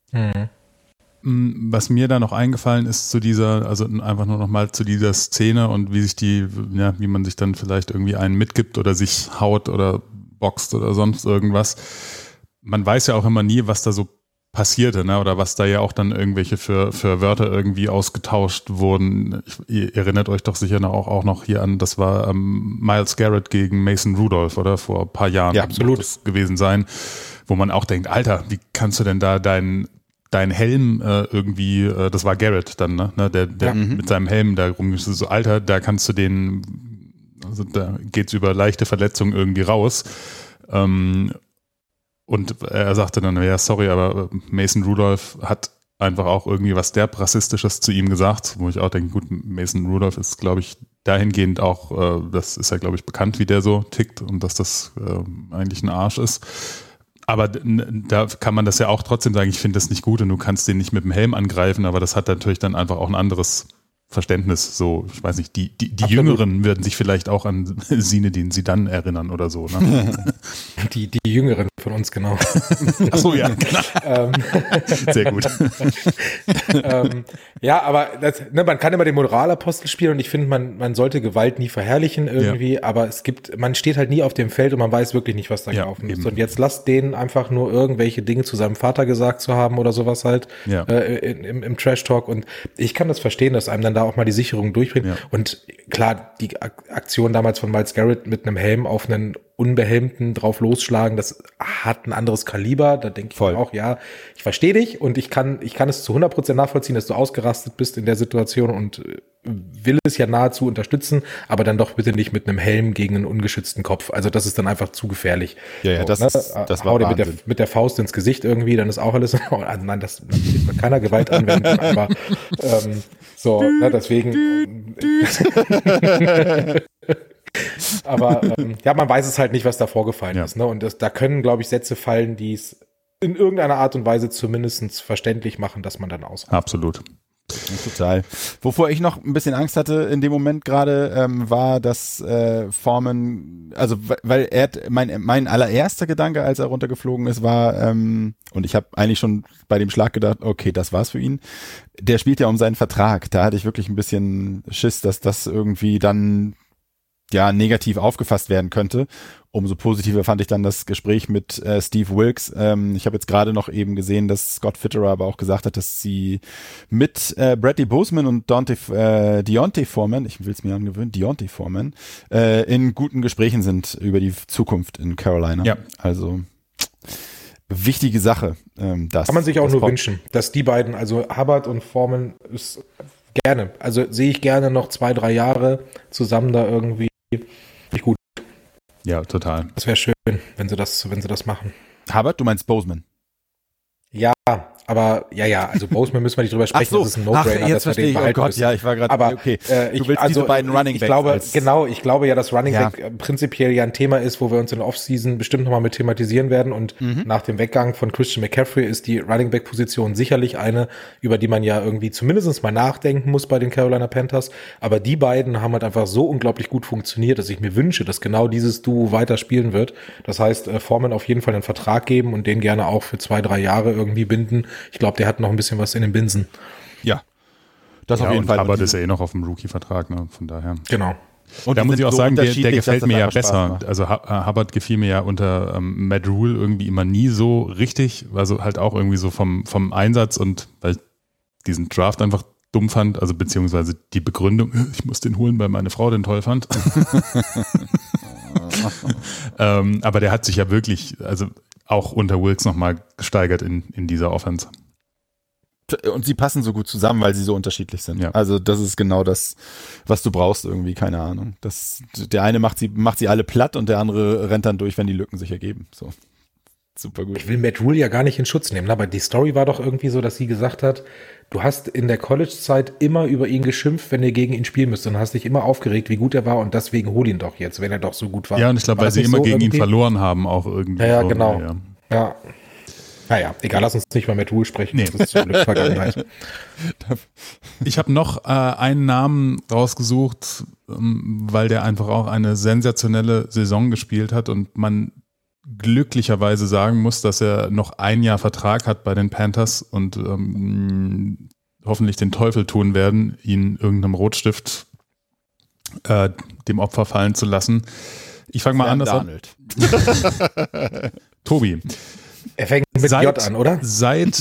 Was mir da noch eingefallen ist zu dieser, also einfach nur noch mal zu dieser Szene und wie sich wie man sich dann vielleicht irgendwie einen mitgibt oder sich haut oder boxt oder sonst irgendwas. Man weiß ja auch immer nie, was da so passierte, ne? Oder was da ja auch dann irgendwelche für Wörter irgendwie ausgetauscht wurden. Ihr erinnert euch doch sicher auch noch hier an, das war Myles Garrett gegen Mason Rudolph, oder? Vor ein paar Jahren. Ja, absolut. Muss das gewesen sein, wo man auch denkt, Alter, wie kannst du denn da dein Helm irgendwie, das war Garrett dann, ne? Der mit seinem Helm da rumgeschützt, so, Alter, da kannst du also da geht's über leichte Verletzungen irgendwie raus. Und er sagte dann, ja, sorry, aber Mason Rudolph hat einfach auch irgendwie was derb Rassistisches zu ihm gesagt, wo ich auch denke, gut, Mason Rudolph ist, glaube ich, dahingehend auch, das ist ja, glaube ich, bekannt, wie der so tickt und dass das eigentlich ein Arsch ist. Aber da kann man das ja auch trotzdem sagen, ich finde das nicht gut und du kannst den nicht mit dem Helm angreifen, aber das hat natürlich dann einfach auch ein anderes Verständnis, so, ich weiß nicht, die Jüngeren würden sich vielleicht auch an Zinedine Zidane erinnern oder so, ne? Die Jüngeren von uns, genau. Ach so, ja, genau. Sehr gut. Ja, aber man kann immer den Moralapostel spielen und ich finde, man sollte Gewalt nie verherrlichen irgendwie, aber man steht halt nie auf dem Feld und man weiß wirklich nicht, was da gelaufen ist. Und jetzt lasst denen einfach nur irgendwelche Dinge zu seinem Vater gesagt zu haben oder sowas halt im Trash-Talk und ich kann das verstehen, dass einem dann da auch mal die Sicherung durchbringt. Ja. Und klar, die Aktion damals von Myles Garrett mit einem Helm auf einen Unbehelmten drauf losschlagen, das hat ein anderes Kaliber. Da denke ich mir auch, ja, ich verstehe dich und ich kann es zu 100% nachvollziehen, dass du ausgerastet bist in der Situation und will es ja nahezu unterstützen, aber dann doch bitte nicht mit einem Helm gegen einen ungeschützten Kopf. Also das ist dann einfach zu gefährlich. Ja, so, das war hau dir Wahnsinn. mit der Faust ins Gesicht irgendwie, dann ist auch alles. Also nein, das wird man keiner Gewalt anwenden, aber deswegen. Aber man weiß es halt nicht, was da vorgefallen ist. Ne? Und da können, glaube ich, Sätze fallen, die es in irgendeiner Art und Weise zumindest verständlich machen, dass man dann ausreicht. Absolut. Total. Wovor ich noch ein bisschen Angst hatte in dem Moment gerade, war, dass Foreman, also weil mein allererster Gedanke, als er runtergeflogen ist, war, und ich habe eigentlich schon bei dem Schlag gedacht, okay, das war's für ihn. Der spielt ja um seinen Vertrag. Da hatte ich wirklich ein bisschen Schiss, dass das irgendwie dann negativ aufgefasst werden könnte. Umso positiver fand ich dann das Gespräch mit Steve Wilkes. Ich habe jetzt gerade noch eben gesehen, dass Scott Fitterer aber auch gesagt hat, dass sie mit Bradley Boseman und Deontay Foreman, ich will es mir angewöhnen, Deontay Foreman, in guten Gesprächen sind über die Zukunft in Carolina. Ja. Also wichtige Sache. Kann man sich auch nur wünschen, dass die beiden, also Hubbard und Foreman, ist gerne, also sehe ich gerne noch 2-3 Jahre zusammen da irgendwie. Gut. Ja, total. Das wäre schön, wenn sie das machen. Hubbard, du meinst Boseman? Ja, aber also Boseman müssen wir nicht drüber sprechen, das ist ein No-Brainer, jetzt dass wir den behalten müssen. Ja, ich war gerade, aber okay. Du willst diese beiden Running Backs. Ich glaube ja, dass Running Back prinzipiell ja ein Thema ist, wo wir uns in der Offseason bestimmt nochmal mit thematisieren werden und nach dem Weggang von Christian McCaffrey ist die Running Back Position sicherlich eine, über die man ja irgendwie zumindest mal nachdenken muss bei den Carolina Panthers, aber die beiden haben halt einfach so unglaublich gut funktioniert, dass ich mir wünsche, dass genau dieses Duo weiter spielen wird. Das heißt, Foreman auf jeden Fall einen Vertrag geben und den gerne auch für 2-3 Jahre irgendwie binden. Ich glaube, der hat noch ein bisschen was in den Binsen. Ja, das auf jeden Fall. Aber das ist ja eh noch auf dem Rookie-Vertrag, ne? Von daher. Genau. Und da muss ich auch sagen, der gefällt mir ja besser. Macht. Also Hubbard gefiel mir ja unter Matt Rule irgendwie immer nie so richtig, also halt auch irgendwie so vom Einsatz und weil ich diesen Draft einfach dumm fand, also beziehungsweise die Begründung, ich muss den holen, weil meine Frau den toll fand. Aber der hat sich ja wirklich, also auch unter Wilkes nochmal gesteigert in dieser Offense. Und sie passen so gut zusammen, weil sie so unterschiedlich sind. Ja. Also das ist genau das, was du brauchst irgendwie, keine Ahnung. Der eine macht sie alle platt und der andere rennt dann durch, wenn die Lücken sich ergeben. So. Super gut. Ich will Matt Rule ja gar nicht in Schutz nehmen, aber die Story war doch irgendwie so, dass sie gesagt hat, du hast in der College-Zeit immer über ihn geschimpft, wenn ihr gegen ihn spielen müsst und hast dich immer aufgeregt, wie gut er war und deswegen hol ihn doch jetzt, wenn er doch so gut war. Ja, und ich glaube, weil sie immer gegen ihn verloren haben auch irgendwie. Ja, so, genau. Ja. Naja, egal, lass uns nicht mal mit Rule sprechen. Nee. Das ist zum Glück Vergangenheit. Ich habe noch einen Namen rausgesucht, weil der einfach auch eine sensationelle Saison gespielt hat und man glücklicherweise sagen muss, dass er noch ein Jahr Vertrag hat bei den Panthers und hoffentlich den Teufel tun werden, ihn irgendeinem Rotstift dem Opfer fallen zu lassen. Ich fange mal anders an. Tobi. Er fängt mit J an, oder? Seit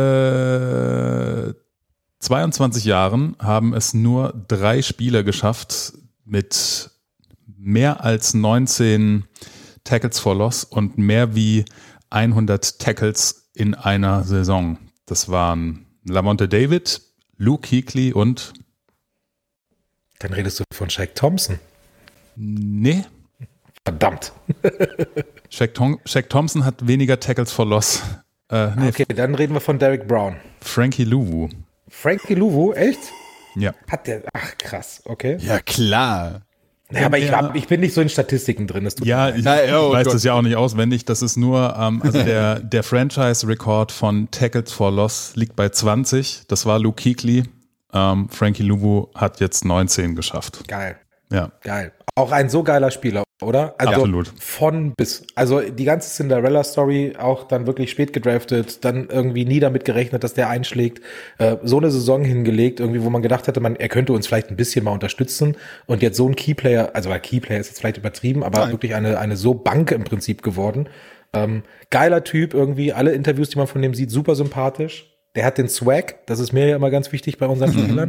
22 Jahren haben es nur 3 Spieler geschafft, mit mehr als 19 Tackles for Loss und mehr wie 100 Tackles in einer Saison. Das waren Lamonte David, Luke Kuechly und... Dann redest du von Shaq Thompson. Nee. Verdammt. Shaq Thompson hat weniger Tackles for Loss. Nee. Okay, dann reden wir von Derrick Brown. Frankie Louvu. Frankie Louvu, echt? Ja. Hat der, ach krass, okay. Ja, klar. Ja, aber ich bin nicht so in Statistiken drin. Ich weiß das ja auch nicht auswendig. Das ist nur, also der Franchise-Rekord von Tackles for Loss liegt bei 20. Das war Luke Kuechly. Frankie Louvu hat jetzt 19 geschafft. Geil. Ja. Geil. Auch ein so geiler Spieler, oder? Also absolut. Von bis. Also die ganze Cinderella-Story auch dann wirklich spät gedraftet, dann irgendwie nie damit gerechnet, dass der einschlägt. So eine Saison hingelegt, irgendwie, wo man gedacht hätte, er könnte uns vielleicht ein bisschen mal unterstützen. Und jetzt so ein Keyplayer, also weil Keyplayer ist jetzt vielleicht übertrieben, aber wirklich eine so Bank im Prinzip geworden. Geiler Typ irgendwie, alle Interviews, die man von dem sieht, super sympathisch. Der hat den Swag, das ist mir ja immer ganz wichtig bei unseren Spielern.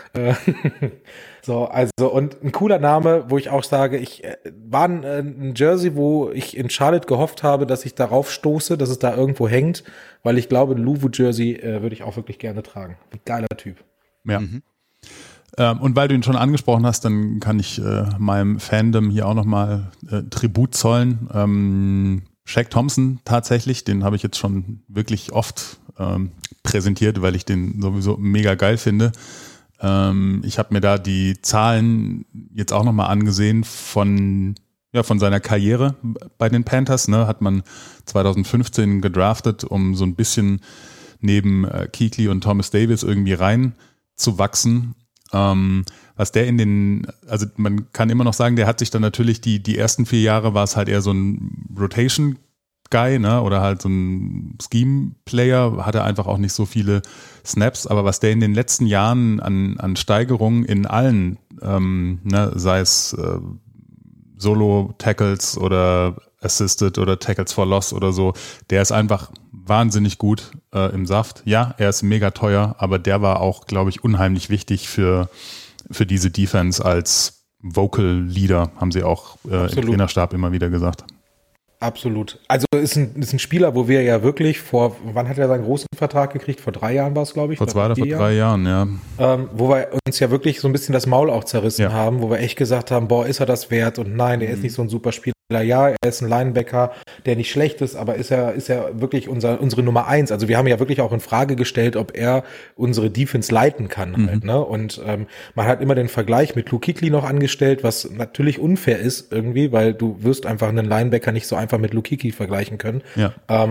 So, also, und ein cooler Name, wo ich auch sage, war ein Jersey, wo ich in Charlotte gehofft habe, dass ich darauf stoße, dass es da irgendwo hängt, weil ich glaube, ein Luvu-Jersey würde ich auch wirklich gerne tragen. Ein geiler Typ. Ja. Und weil du ihn schon angesprochen hast, dann kann ich meinem Fandom hier auch nochmal Tribut zollen. Shaq Thompson tatsächlich, den habe ich jetzt schon wirklich oft präsentiert, weil ich den sowieso mega geil finde. Ich habe mir da die Zahlen jetzt auch nochmal angesehen von seiner Karriere bei den Panthers. Ne? Hat man 2015 gedraftet, um so ein bisschen neben Kuechly und Thomas Davis irgendwie reinzuwachsen. Was der also man kann immer noch sagen, der hat sich dann natürlich die ersten 4 Jahre war es halt eher so ein Rotation Guy, ne, oder halt so ein Scheme-Player, hatte einfach auch nicht so viele Snaps, aber was der in den letzten Jahren an Steigerungen in allen, sei es Solo-Tackles oder Assisted oder Tackles for Loss oder so, der ist einfach wahnsinnig gut im Saft. Ja, er ist mega teuer, aber der war auch, glaube ich, unheimlich wichtig für diese Defense als Vocal Leader, haben sie auch im Trainerstab immer wieder gesagt. Absolut. Also ist ein Spieler, wo wir ja wirklich wann hat er seinen großen Vertrag gekriegt? Vor 3 Jahren war es, glaube ich. Vor 3 Jahren, ja. Wo wir uns ja wirklich so ein bisschen das Maul auch zerrissen haben, wo wir echt gesagt haben, boah, ist er das wert? Und nein, der ist nicht so ein super Spieler. Ja, er ist ein Linebacker, der nicht schlecht ist, aber ist er wirklich unsere Nummer 1? Also wir haben ja wirklich auch in Frage gestellt, ob er unsere Defense leiten kann halt, ne? Und man hat immer den Vergleich mit Luke Kuechly noch angestellt, was natürlich unfair ist irgendwie, weil du wirst einfach einen Linebacker nicht so einfach mit Luke Kuechly vergleichen können. Ja.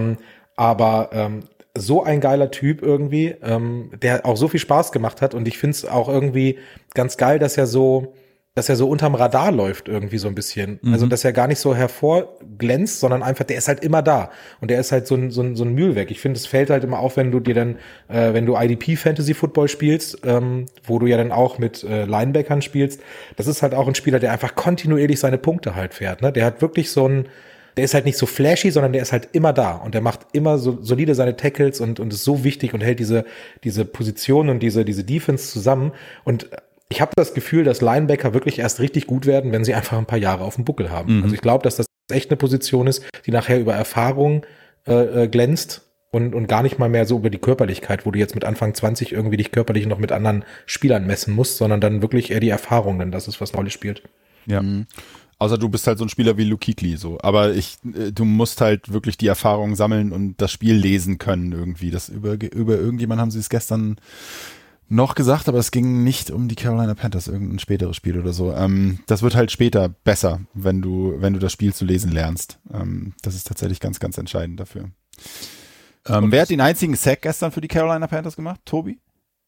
Aber so ein geiler Typ irgendwie, der auch so viel Spaß gemacht hat, und ich finde es auch irgendwie ganz geil, dass er so unterm Radar läuft irgendwie so ein bisschen. Also, dass er gar nicht so hervorglänzt, sondern einfach, der ist halt immer da. Und der ist halt so ein Mühlweg. Ich finde, es fällt halt immer auf, wenn du dir dann, wenn du IDP Fantasy Football spielst, wo du ja dann auch mit Linebackern spielst, das ist halt auch ein Spieler, der einfach kontinuierlich seine Punkte halt fährt, ne? Der hat wirklich der ist halt nicht so flashy, sondern der ist halt immer da. Und der macht immer so solide seine Tackles und ist so wichtig und hält diese Position und diese Defense zusammen. Und ich habe das Gefühl, dass Linebacker wirklich erst richtig gut werden, wenn sie einfach ein paar Jahre auf dem Buckel haben. Also ich glaube, dass das echt eine Position ist, die nachher über Erfahrung glänzt und gar nicht mal mehr so über die Körperlichkeit, wo du jetzt mit Anfang 20 irgendwie dich körperlich noch mit anderen Spielern messen musst, sondern dann wirklich eher die Erfahrung, denn das ist, was eine Rolle spielt. Ja. Außer du bist halt so ein Spieler wie Luke Kuechly, so. Aber du musst halt wirklich die Erfahrung sammeln und das Spiel lesen können irgendwie. Das über irgendjemand haben sie es gestern noch gesagt, aber es ging nicht um die Carolina Panthers, irgendein späteres Spiel oder so. Das wird halt später besser, wenn du das Spiel zu lesen lernst. Das ist tatsächlich ganz, ganz entscheidend dafür. Und wer hat den einzigen Sack gestern für die Carolina Panthers gemacht? Tobi?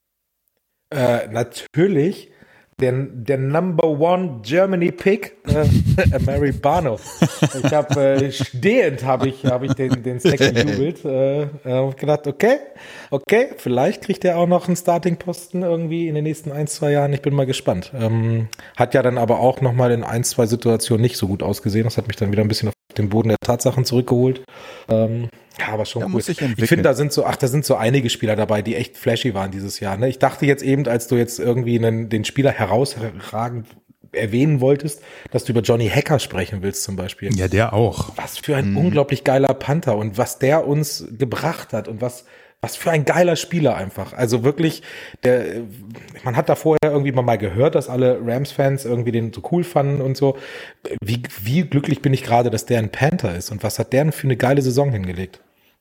Natürlich der Number One Germany Pick, Mary Barno. Ich habe stehend habe ich den Sack gejubelt. Hab gedacht, okay, vielleicht kriegt er auch noch einen Starting-Posten irgendwie in den nächsten 1-2 Jahren. Ich bin mal gespannt. Hat ja dann aber auch nochmal in 1-2 Situationen nicht so gut ausgesehen. Das hat mich dann wieder ein bisschen auf den Boden der Tatsachen zurückgeholt. Ja, aber schon cool. Ich finde, da sind so einige Spieler dabei, die echt flashy waren dieses Jahr. Ne? Ich dachte jetzt eben, als du jetzt irgendwie den Spieler herausragend erwähnen wolltest, dass du über Johnny Hacker sprechen willst zum Beispiel. Ja, der auch. Was für ein unglaublich geiler Panther und was der uns gebracht hat und was für ein geiler Spieler einfach. Also wirklich, man hat da vorher irgendwie mal gehört, dass alle Rams-Fans irgendwie den so cool fanden und so. Wie glücklich bin ich gerade, dass der ein Panther ist und was hat der denn für eine geile Saison hingelegt?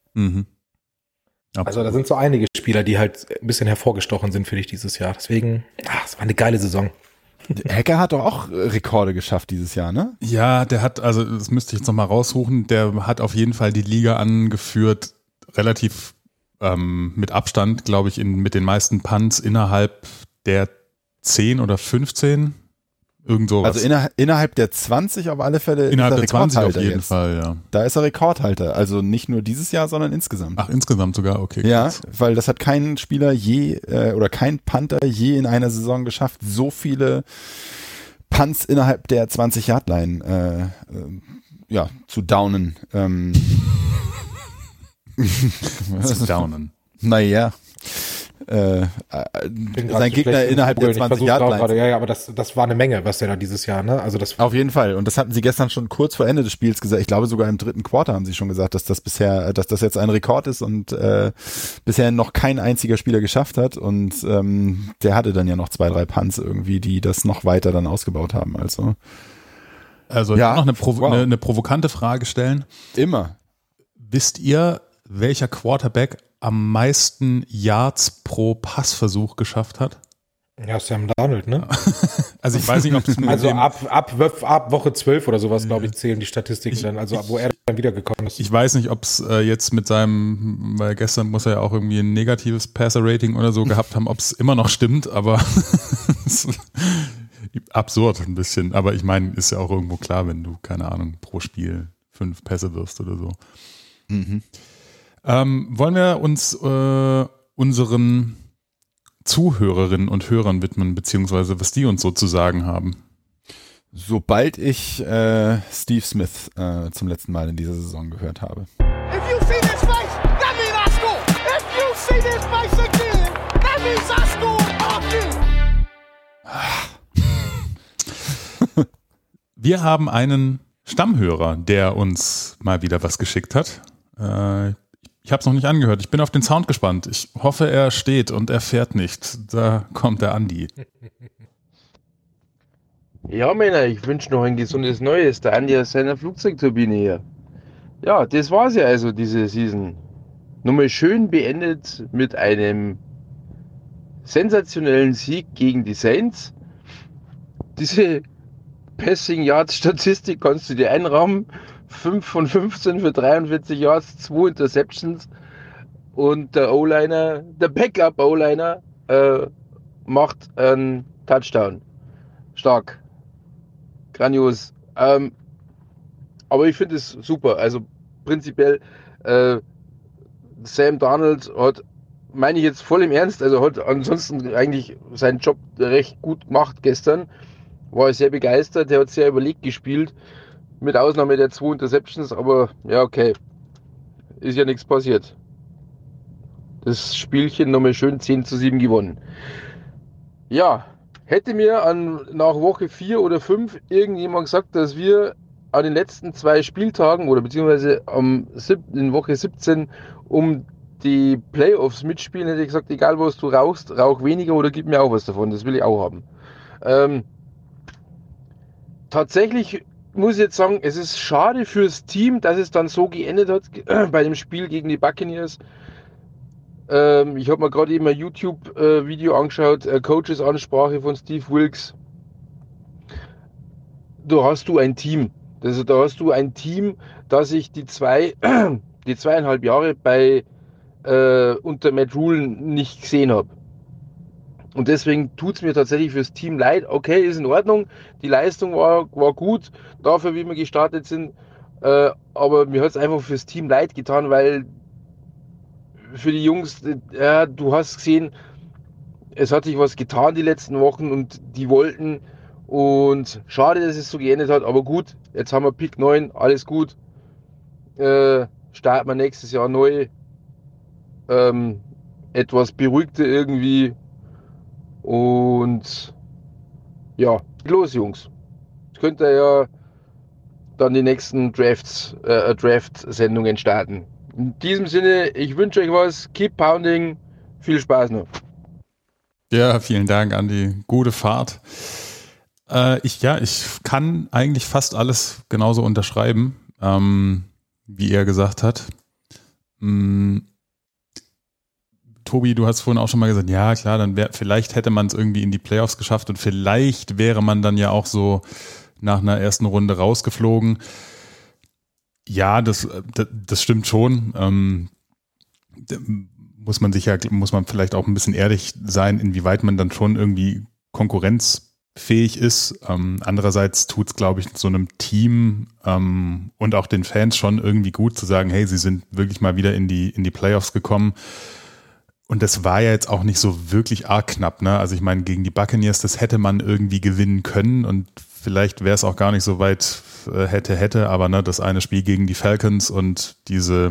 Also da sind so einige Spieler, die halt ein bisschen hervorgestochen sind für dich dieses Jahr. Deswegen, es war eine geile Saison. Hacker hat doch auch Rekorde geschafft dieses Jahr, ne? Ja, der hat, also das müsste ich jetzt nochmal raussuchen, der hat auf jeden Fall die Liga angeführt, relativ mit Abstand, glaube ich, mit den meisten Punts innerhalb der 10 oder 15. Irgend sowas. Also innerhalb der 20 auf alle Fälle. Innerhalb der 20 auf jeden Fall, ja. Da ist er Rekordhalter. Also nicht nur dieses Jahr, sondern insgesamt. Ach, insgesamt sogar, okay. Ja, weil das hat kein Spieler oder kein Panther je in einer Saison geschafft, so viele Punts innerhalb der 20-Yard-Line zu downen. Zu downen. Naja. Sein Gegner innerhalb der 20-Yard-Line. Ja, aber das war eine Menge, was der da dieses Jahr, ne? Also das auf jeden Fall. Und das hatten sie gestern schon kurz vor Ende des Spiels gesagt. Ich glaube sogar im 3. Quarter haben sie schon gesagt, dass das jetzt ein Rekord ist und bisher noch kein einziger Spieler geschafft hat. Und der hatte dann ja noch 2, 3 Punts irgendwie, die das noch weiter dann ausgebaut haben. Also ich ja, noch eine provokante Frage stellen. Immer. Wisst ihr, welcher Quarterback am meisten Yards pro Passversuch geschafft hat? Ja, Sam Darnold, ne? Also ich weiß nicht, ob es also ab Woche 12 oder sowas, glaube ich, zählen die Statistiken dann, also wo er dann wiedergekommen ist. Ich weiß nicht, ob es jetzt mit seinem, weil gestern muss er ja auch irgendwie ein negatives Passer-Rating oder so gehabt haben, ob es immer noch stimmt, aber absurd ein bisschen. Aber ich meine, ist ja auch irgendwo klar, wenn du, keine Ahnung, pro Spiel 5 Pässe wirfst oder so. Mhm. Wollen wir uns unseren Zuhörerinnen und Hörern widmen, beziehungsweise was die uns so zu sagen haben? Sobald ich Steve Smith zum letzten Mal in dieser Saison gehört habe. If you see this face, that means I score. If you see this face again, that means I score again. Wir haben einen Stammhörer, der uns mal wieder was geschickt hat. Ich habe es noch nicht angehört. Ich bin auf den Sound gespannt. Ich hoffe, er steht und er fährt nicht. Da kommt der Andi. Ja, Männer, ich wünsche noch ein gesundes Neues. Der Andi aus seiner Flugzeugturbine hier. Ja, das war's ja also, diese Season. Nochmal schön beendet mit einem sensationellen Sieg gegen die Saints. Diese Passing Yards Statistik kannst du dir einrahmen. 5 von 15 für 43 Yards, 2 Interceptions und der O-Liner, der Backup O-Liner macht einen Touchdown. Stark. Grandios. Aber ich finde es super. Also prinzipiell Sam Darnold hat, meine ich jetzt voll im Ernst, also hat ansonsten eigentlich seinen Job recht gut gemacht gestern. War sehr begeistert, der hat sehr überlegt gespielt. Mit Ausnahme der 2 Interceptions, aber ja, okay. Ist ja nichts passiert. Das Spielchen nochmal schön 10-7 gewonnen. Ja, hätte mir nach Woche 4 oder 5 irgendjemand gesagt, dass wir an den letzten 2 Spieltagen oder beziehungsweise in Woche 17 um die Playoffs mitspielen, hätte ich gesagt, egal was du rauchst, rauch weniger oder gib mir auch was davon. Das will ich auch haben. Tatsächlich muss ich jetzt sagen, es ist schade fürs Team, dass es dann so geendet hat bei dem Spiel gegen die Buccaneers. Ich habe mir gerade eben ein YouTube-Video angeschaut, Coaches-Ansprache von Steve Wilkes. Da hast du ein Team. Also da hast du ein Team, das ich die 2,5 Jahre unter Matt Rule nicht gesehen habe. Und deswegen tut es mir tatsächlich fürs Team leid. Okay, ist in Ordnung. Die Leistung war gut dafür, wie wir gestartet sind. Aber mir hat es einfach fürs Team leid getan, weil für die Jungs, du hast gesehen, es hat sich was getan die letzten Wochen und die wollten. Und schade, dass es so geendet hat. Aber gut, jetzt haben wir Pick 9, alles gut. Starten wir nächstes Jahr neu. Etwas beruhigter irgendwie. Und ja, los Jungs. Jetzt könnt ihr ja dann die nächsten Draft-Sendungen starten. In diesem Sinne, ich wünsche euch was. Keep pounding. Viel Spaß noch. Ja, vielen Dank, Andi. Gute Fahrt. Ich kann eigentlich fast alles genauso unterschreiben, wie er gesagt hat. Tobi, du hast vorhin auch schon mal gesagt, ja klar, dann vielleicht hätte man es irgendwie in die Playoffs geschafft und vielleicht wäre man dann ja auch so nach einer ersten Runde rausgeflogen. Ja, das stimmt schon. Muss man vielleicht auch ein bisschen ehrlich sein, inwieweit man dann schon irgendwie konkurrenzfähig ist. Andererseits tut es, glaube ich, so einem Team und auch den Fans schon irgendwie gut zu sagen, hey, sie sind wirklich mal wieder in die Playoffs gekommen. Und das war ja jetzt auch nicht so wirklich arg knapp, ne? Also ich meine, gegen die Buccaneers, das hätte man irgendwie gewinnen können und vielleicht wäre es auch gar nicht so weit hätte, aber ne, das eine Spiel gegen die Falcons und diese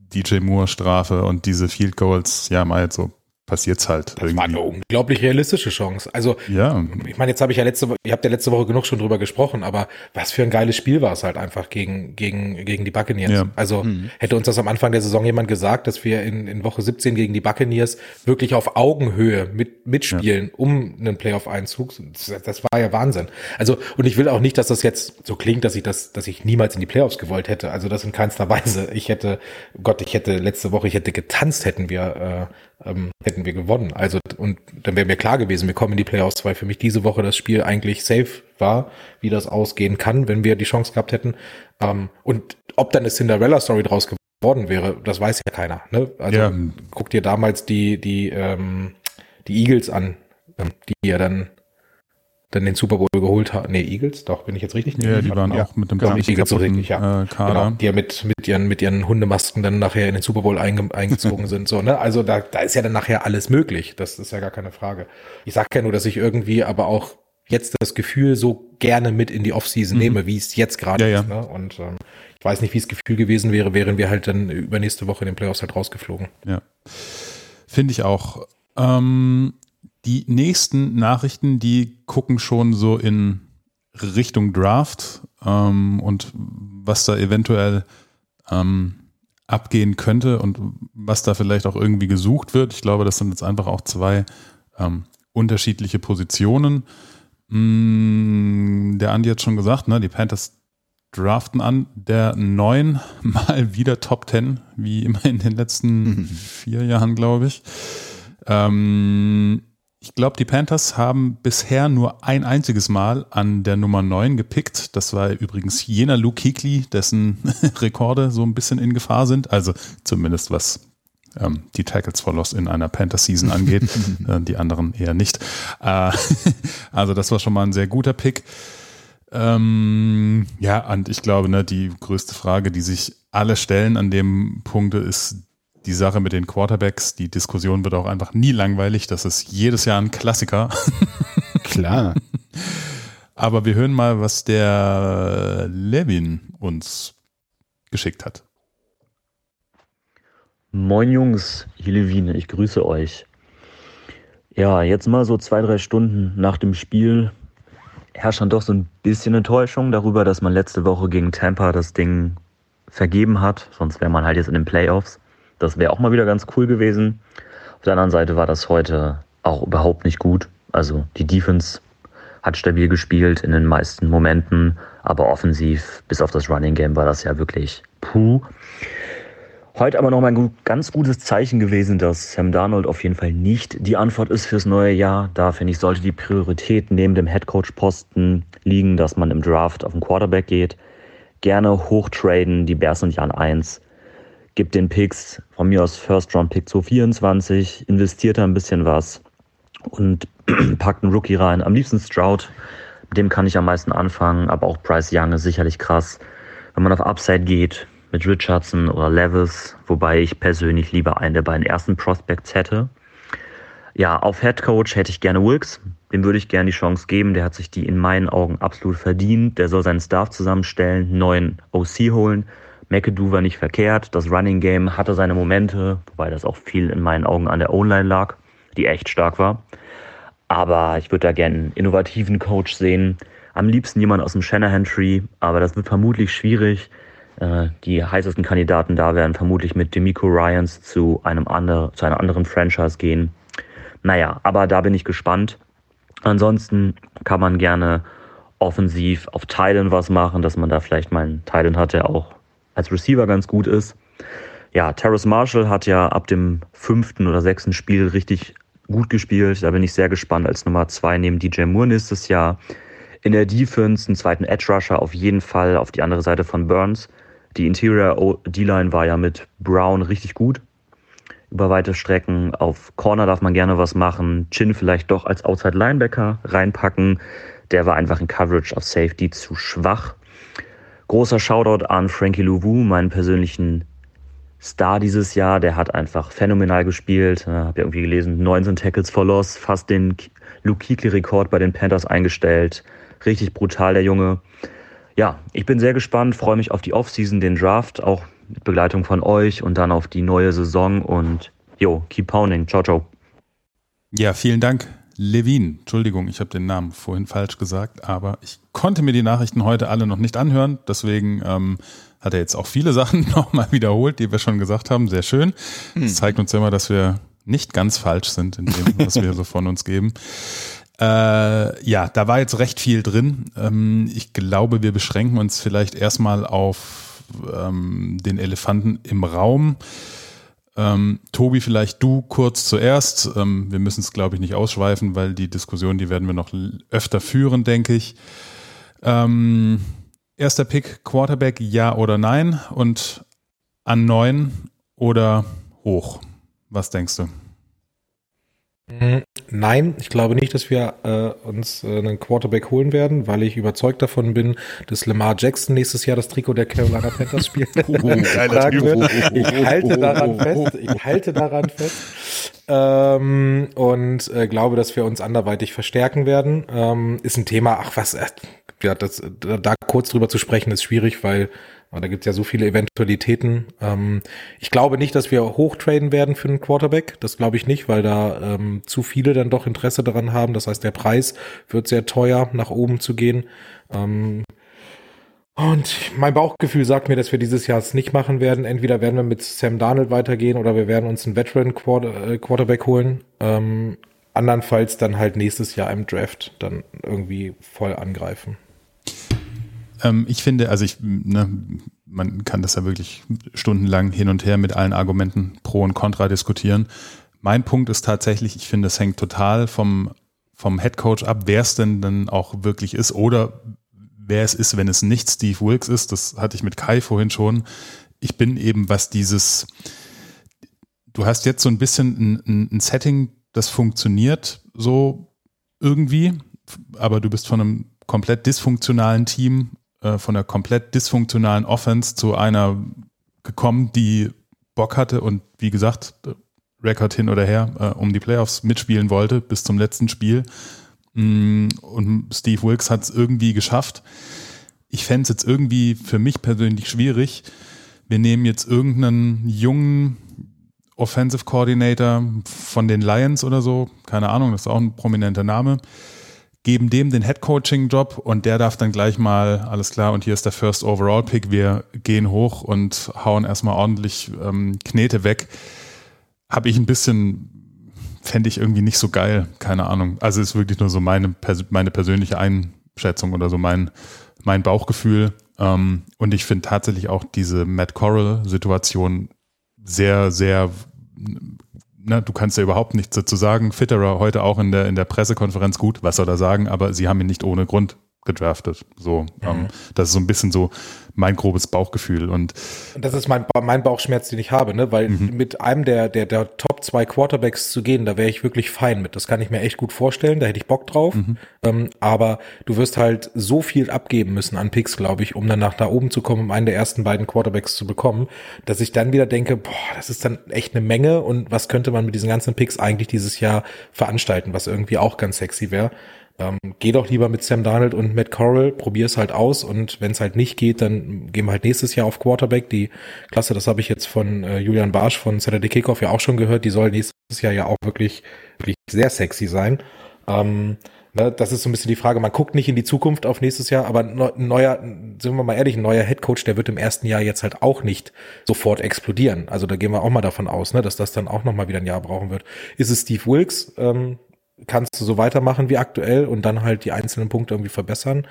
DJ Moore Strafe und diese Field Goals, ja, mal so passiert's halt. Das war eine unglaublich realistische Chance. Also, ja. Ich meine, jetzt habe ich ja ihr habt ja letzte Woche genug schon drüber gesprochen, aber was für ein geiles Spiel war es halt einfach gegen die Buccaneers. Ja. Also, hätte uns das am Anfang der Saison jemand gesagt, dass wir in Woche 17 gegen die Buccaneers wirklich auf Augenhöhe mitspielen, um einen Playoff-Einzug. Das war ja Wahnsinn. Also, und ich will auch nicht, dass das jetzt so klingt, dass ich niemals in die Playoffs gewollt hätte. Also, das in keinster Weise. Ich hätte letzte Woche getanzt, hätten wir gewonnen. Also, und dann wäre mir klar gewesen, wir kommen in die Playoffs, weil für mich diese Woche das Spiel eigentlich safe war, wie das ausgehen kann, wenn wir die Chance gehabt hätten. Und ob dann eine Cinderella-Story draus geworden wäre, das weiß ja keiner. Ne? Also guck dir damals die Eagles an, die ja dann den Super Bowl geholt haben. Nee, Eagles, doch, bin ich jetzt richtig? Ja, die waren auch mit dem Eagles so richtig, Kader. Genau, die ja mit ihren Hundemasken dann nachher in den Super Bowl eingezogen sind. So, ne? Also da ist ja dann nachher alles möglich. Das ist ja gar keine Frage. Ich sag ja nur, dass ich irgendwie aber auch jetzt das Gefühl so gerne mit in die Offseason nehme, wie es jetzt gerade ist. Ne? Und ich weiß nicht, wie das Gefühl gewesen wäre, wären wir halt dann übernächste Woche in den Playoffs halt rausgeflogen. Ja, finde ich auch. Die nächsten Nachrichten, die gucken schon so in Richtung Draft und was da eventuell abgehen könnte und was da vielleicht auch irgendwie gesucht wird. Ich glaube, das sind jetzt einfach auch zwei unterschiedliche Positionen. Der Andi hat schon gesagt, ne, die Panthers draften an der 9 mal wieder Top 10, wie immer in den letzten 4 Jahren, glaube ich. Ich glaube, die Panthers haben bisher nur ein einziges Mal an der Nummer 9 gepickt. Das war übrigens jener Luke Kuechly, dessen Rekorde so ein bisschen in Gefahr sind. Also zumindest was die Tackles for Loss in einer Panthers-Season angeht. Die anderen eher nicht. Also das war schon mal ein sehr guter Pick. Ja, und ich glaube, ne, die größte Frage, die sich alle stellen an dem Punkt, ist die Sache mit den Quarterbacks. Die Diskussion wird auch einfach nie langweilig. Das ist jedes Jahr ein Klassiker. Klar. Aber wir hören mal, was der Levin uns geschickt hat. Moin Jungs, hier Levin, ich grüße euch. Ja, jetzt mal so 2-3 Stunden nach dem Spiel herrscht dann doch so ein bisschen Enttäuschung darüber, dass man letzte Woche gegen Tampa das Ding vergeben hat. Sonst wäre man halt jetzt in den Playoffs. Das wäre auch mal wieder ganz cool gewesen. Auf der anderen Seite war das heute auch überhaupt nicht gut. Also die Defense hat stabil gespielt in den meisten Momenten, aber offensiv, bis auf das Running Game, war das ja wirklich puh. Heute aber noch mal ein ganz gutes Zeichen gewesen, dass Sam Darnold auf jeden Fall nicht die Antwort ist fürs neue Jahr. Da, finde ich, sollte die Priorität neben dem Headcoach-Posten liegen, dass man im Draft auf den Quarterback geht. Gerne hochtraden, die Bears sind ja an 1. Gibt den Picks, von mir aus First-Round-Pick 224, investiert da ein bisschen was und packt einen Rookie rein. Am liebsten Stroud, mit dem kann ich am meisten anfangen, aber auch Bryce Young ist sicherlich krass. Wenn man auf Upside geht, mit Richardson oder Levis, wobei ich persönlich lieber einen der beiden ersten Prospects hätte. Ja, auf Headcoach hätte ich gerne Wilkes, dem würde ich gerne die Chance geben, der hat sich die in meinen Augen absolut verdient, der soll seinen Staff zusammenstellen, einen neuen OC holen. McAdoo war nicht verkehrt, das Running Game hatte seine Momente, wobei das auch viel in meinen Augen an der O-Line lag, die echt stark war. Aber ich würde da gerne einen innovativen Coach sehen, am liebsten jemand aus dem Shanahan-Tree, aber das wird vermutlich schwierig. Die heißesten Kandidaten da werden vermutlich mit DeMeco Ryans zu einer anderen Franchise gehen. Naja, aber da bin ich gespannt. Ansonsten kann man gerne offensiv auf Titan was machen, dass man da vielleicht mal einen Titan hat, der auch als Receiver ganz gut ist. Ja, Terrace Marshall hat ja ab dem 5. oder 6. Spiel richtig gut gespielt. Da bin ich sehr gespannt als Nummer 2 neben DJ Moore nächstes Jahr. In der Defense einen zweiten Edge Rusher auf jeden Fall auf die andere Seite von Burns. Die Interior D-Line war ja mit Brown richtig gut. Über weite Strecken. Auf Corner darf man gerne was machen. Chin vielleicht doch als Outside Linebacker reinpacken. Der war einfach in Coverage auf Safety zu schwach. Großer Shoutout an Frankie Louvu, meinen persönlichen Star dieses Jahr. Der hat einfach phänomenal gespielt. Hab ja irgendwie gelesen, 19 Tackles for Loss, fast den Luke Kuechly-Rekord bei den Panthers eingestellt. Richtig brutal, der Junge. Ja, ich bin sehr gespannt, freue mich auf die Offseason, den Draft, auch mit Begleitung von euch und dann auf die neue Saison und keep pounding. Ciao, ciao. Ja, vielen Dank, Levin. Entschuldigung, ich habe den Namen vorhin falsch gesagt, aber ich konnte mir die Nachrichten heute alle noch nicht anhören. Deswegen hat er jetzt auch viele Sachen nochmal wiederholt, die wir schon gesagt haben. Sehr schön. Das zeigt uns immer, dass wir nicht ganz falsch sind in dem, was wir so von uns geben. Da war jetzt recht viel drin. Ich glaube, wir beschränken uns vielleicht erstmal auf den Elefanten im Raum. Tobi, vielleicht du kurz zuerst. Wir müssen es, glaube ich, nicht ausschweifen, weil die Diskussion, die werden wir noch öfter führen, denke ich. Erster Pick, Quarterback, ja oder nein? Und an 9 oder hoch? Was denkst du? Nein, ich glaube nicht, dass wir uns einen Quarterback holen werden, weil ich überzeugt davon bin, dass Lamar Jackson nächstes Jahr das Trikot der Carolina Panthers spielt. Ich halte daran fest. Und glaube, dass wir uns anderweitig verstärken werden. Ist ein Thema, da kurz drüber zu sprechen, ist schwierig, weil da gibt es ja so viele Eventualitäten. Ich glaube nicht, dass wir hochtraden werden für einen Quarterback. Das glaube ich nicht, weil da zu viele dann doch Interesse daran haben. Das heißt, der Preis wird sehr teuer, nach oben zu gehen. Und mein Bauchgefühl sagt mir, dass wir dieses Jahr es nicht machen werden. Entweder werden wir mit Sam Darnold weitergehen oder wir werden uns einen Veteran Quarterback holen. Andernfalls dann halt nächstes Jahr im Draft dann irgendwie voll angreifen. Ich finde, man kann das ja wirklich stundenlang hin und her mit allen Argumenten pro und contra diskutieren. Mein Punkt ist tatsächlich, ich finde, es hängt total vom Headcoach ab, wer es denn dann auch wirklich ist oder wer es ist, wenn es nicht Steve Wilks ist. Das hatte ich mit Kai vorhin schon. Ich bin eben, du hast jetzt so ein bisschen ein Setting, das funktioniert so irgendwie, aber du bist von einem komplett dysfunktionalen Team, von einer komplett dysfunktionalen Offense zu einer gekommen, die Bock hatte und wie gesagt, Rekord hin oder her, um die Playoffs mitspielen wollte bis zum letzten Spiel. Und Steve Wilks hat es irgendwie geschafft. Ich fände es jetzt irgendwie für mich persönlich schwierig. Wir nehmen jetzt irgendeinen jungen Offensive Coordinator von den Lions oder so, keine Ahnung, das ist auch ein prominenter Name, geben dem den Head-Coaching-Job und der darf dann gleich mal, alles klar, und hier ist der First Overall-Pick, wir gehen hoch und hauen erstmal ordentlich Knete weg. Fände ich irgendwie nicht so geil, keine Ahnung. Also ist wirklich nur so meine persönliche Einschätzung oder so mein Bauchgefühl. Und ich finde tatsächlich auch diese Matt Corral-Situation sehr, sehr, du kannst ja überhaupt nichts dazu sagen. Fitterer heute auch in der Pressekonferenz, gut, was soll er sagen, aber sie haben ihn nicht ohne Grund gedraftet. So, das ist so ein bisschen so mein grobes Bauchgefühl. Und das ist mein Bauchschmerz, den ich habe, ne? Weil mit einem der Top 2 Quarterbacks zu gehen, da wäre ich wirklich fein mit. Das kann ich mir echt gut vorstellen, da hätte ich Bock drauf. Aber du wirst halt so viel abgeben müssen an Picks, glaube ich, um dann nach da oben zu kommen, um einen der ersten beiden Quarterbacks zu bekommen, dass ich dann wieder denke, das ist dann echt eine Menge und was könnte man mit diesen ganzen Picks eigentlich dieses Jahr veranstalten, was irgendwie auch ganz sexy wäre. Geh doch lieber mit Sam Darnold und Matt Corral, probier es halt aus und wenn es halt nicht geht, dann gehen wir halt nächstes Jahr auf Quarterback. Die Klasse, das habe ich jetzt von Julian Barsch von Saturday Kickoff ja auch schon gehört, die soll nächstes Jahr ja auch wirklich, wirklich sehr sexy sein. Das ist so ein bisschen die Frage, man guckt nicht in die Zukunft auf nächstes Jahr, aber ein neuer Headcoach, der wird im ersten Jahr jetzt halt auch nicht sofort explodieren. Also da gehen wir auch mal davon aus, dass das dann auch nochmal wieder ein Jahr brauchen wird. Ist es Steve Wilks, kannst du so weitermachen wie aktuell und dann halt die einzelnen Punkte irgendwie verbessern.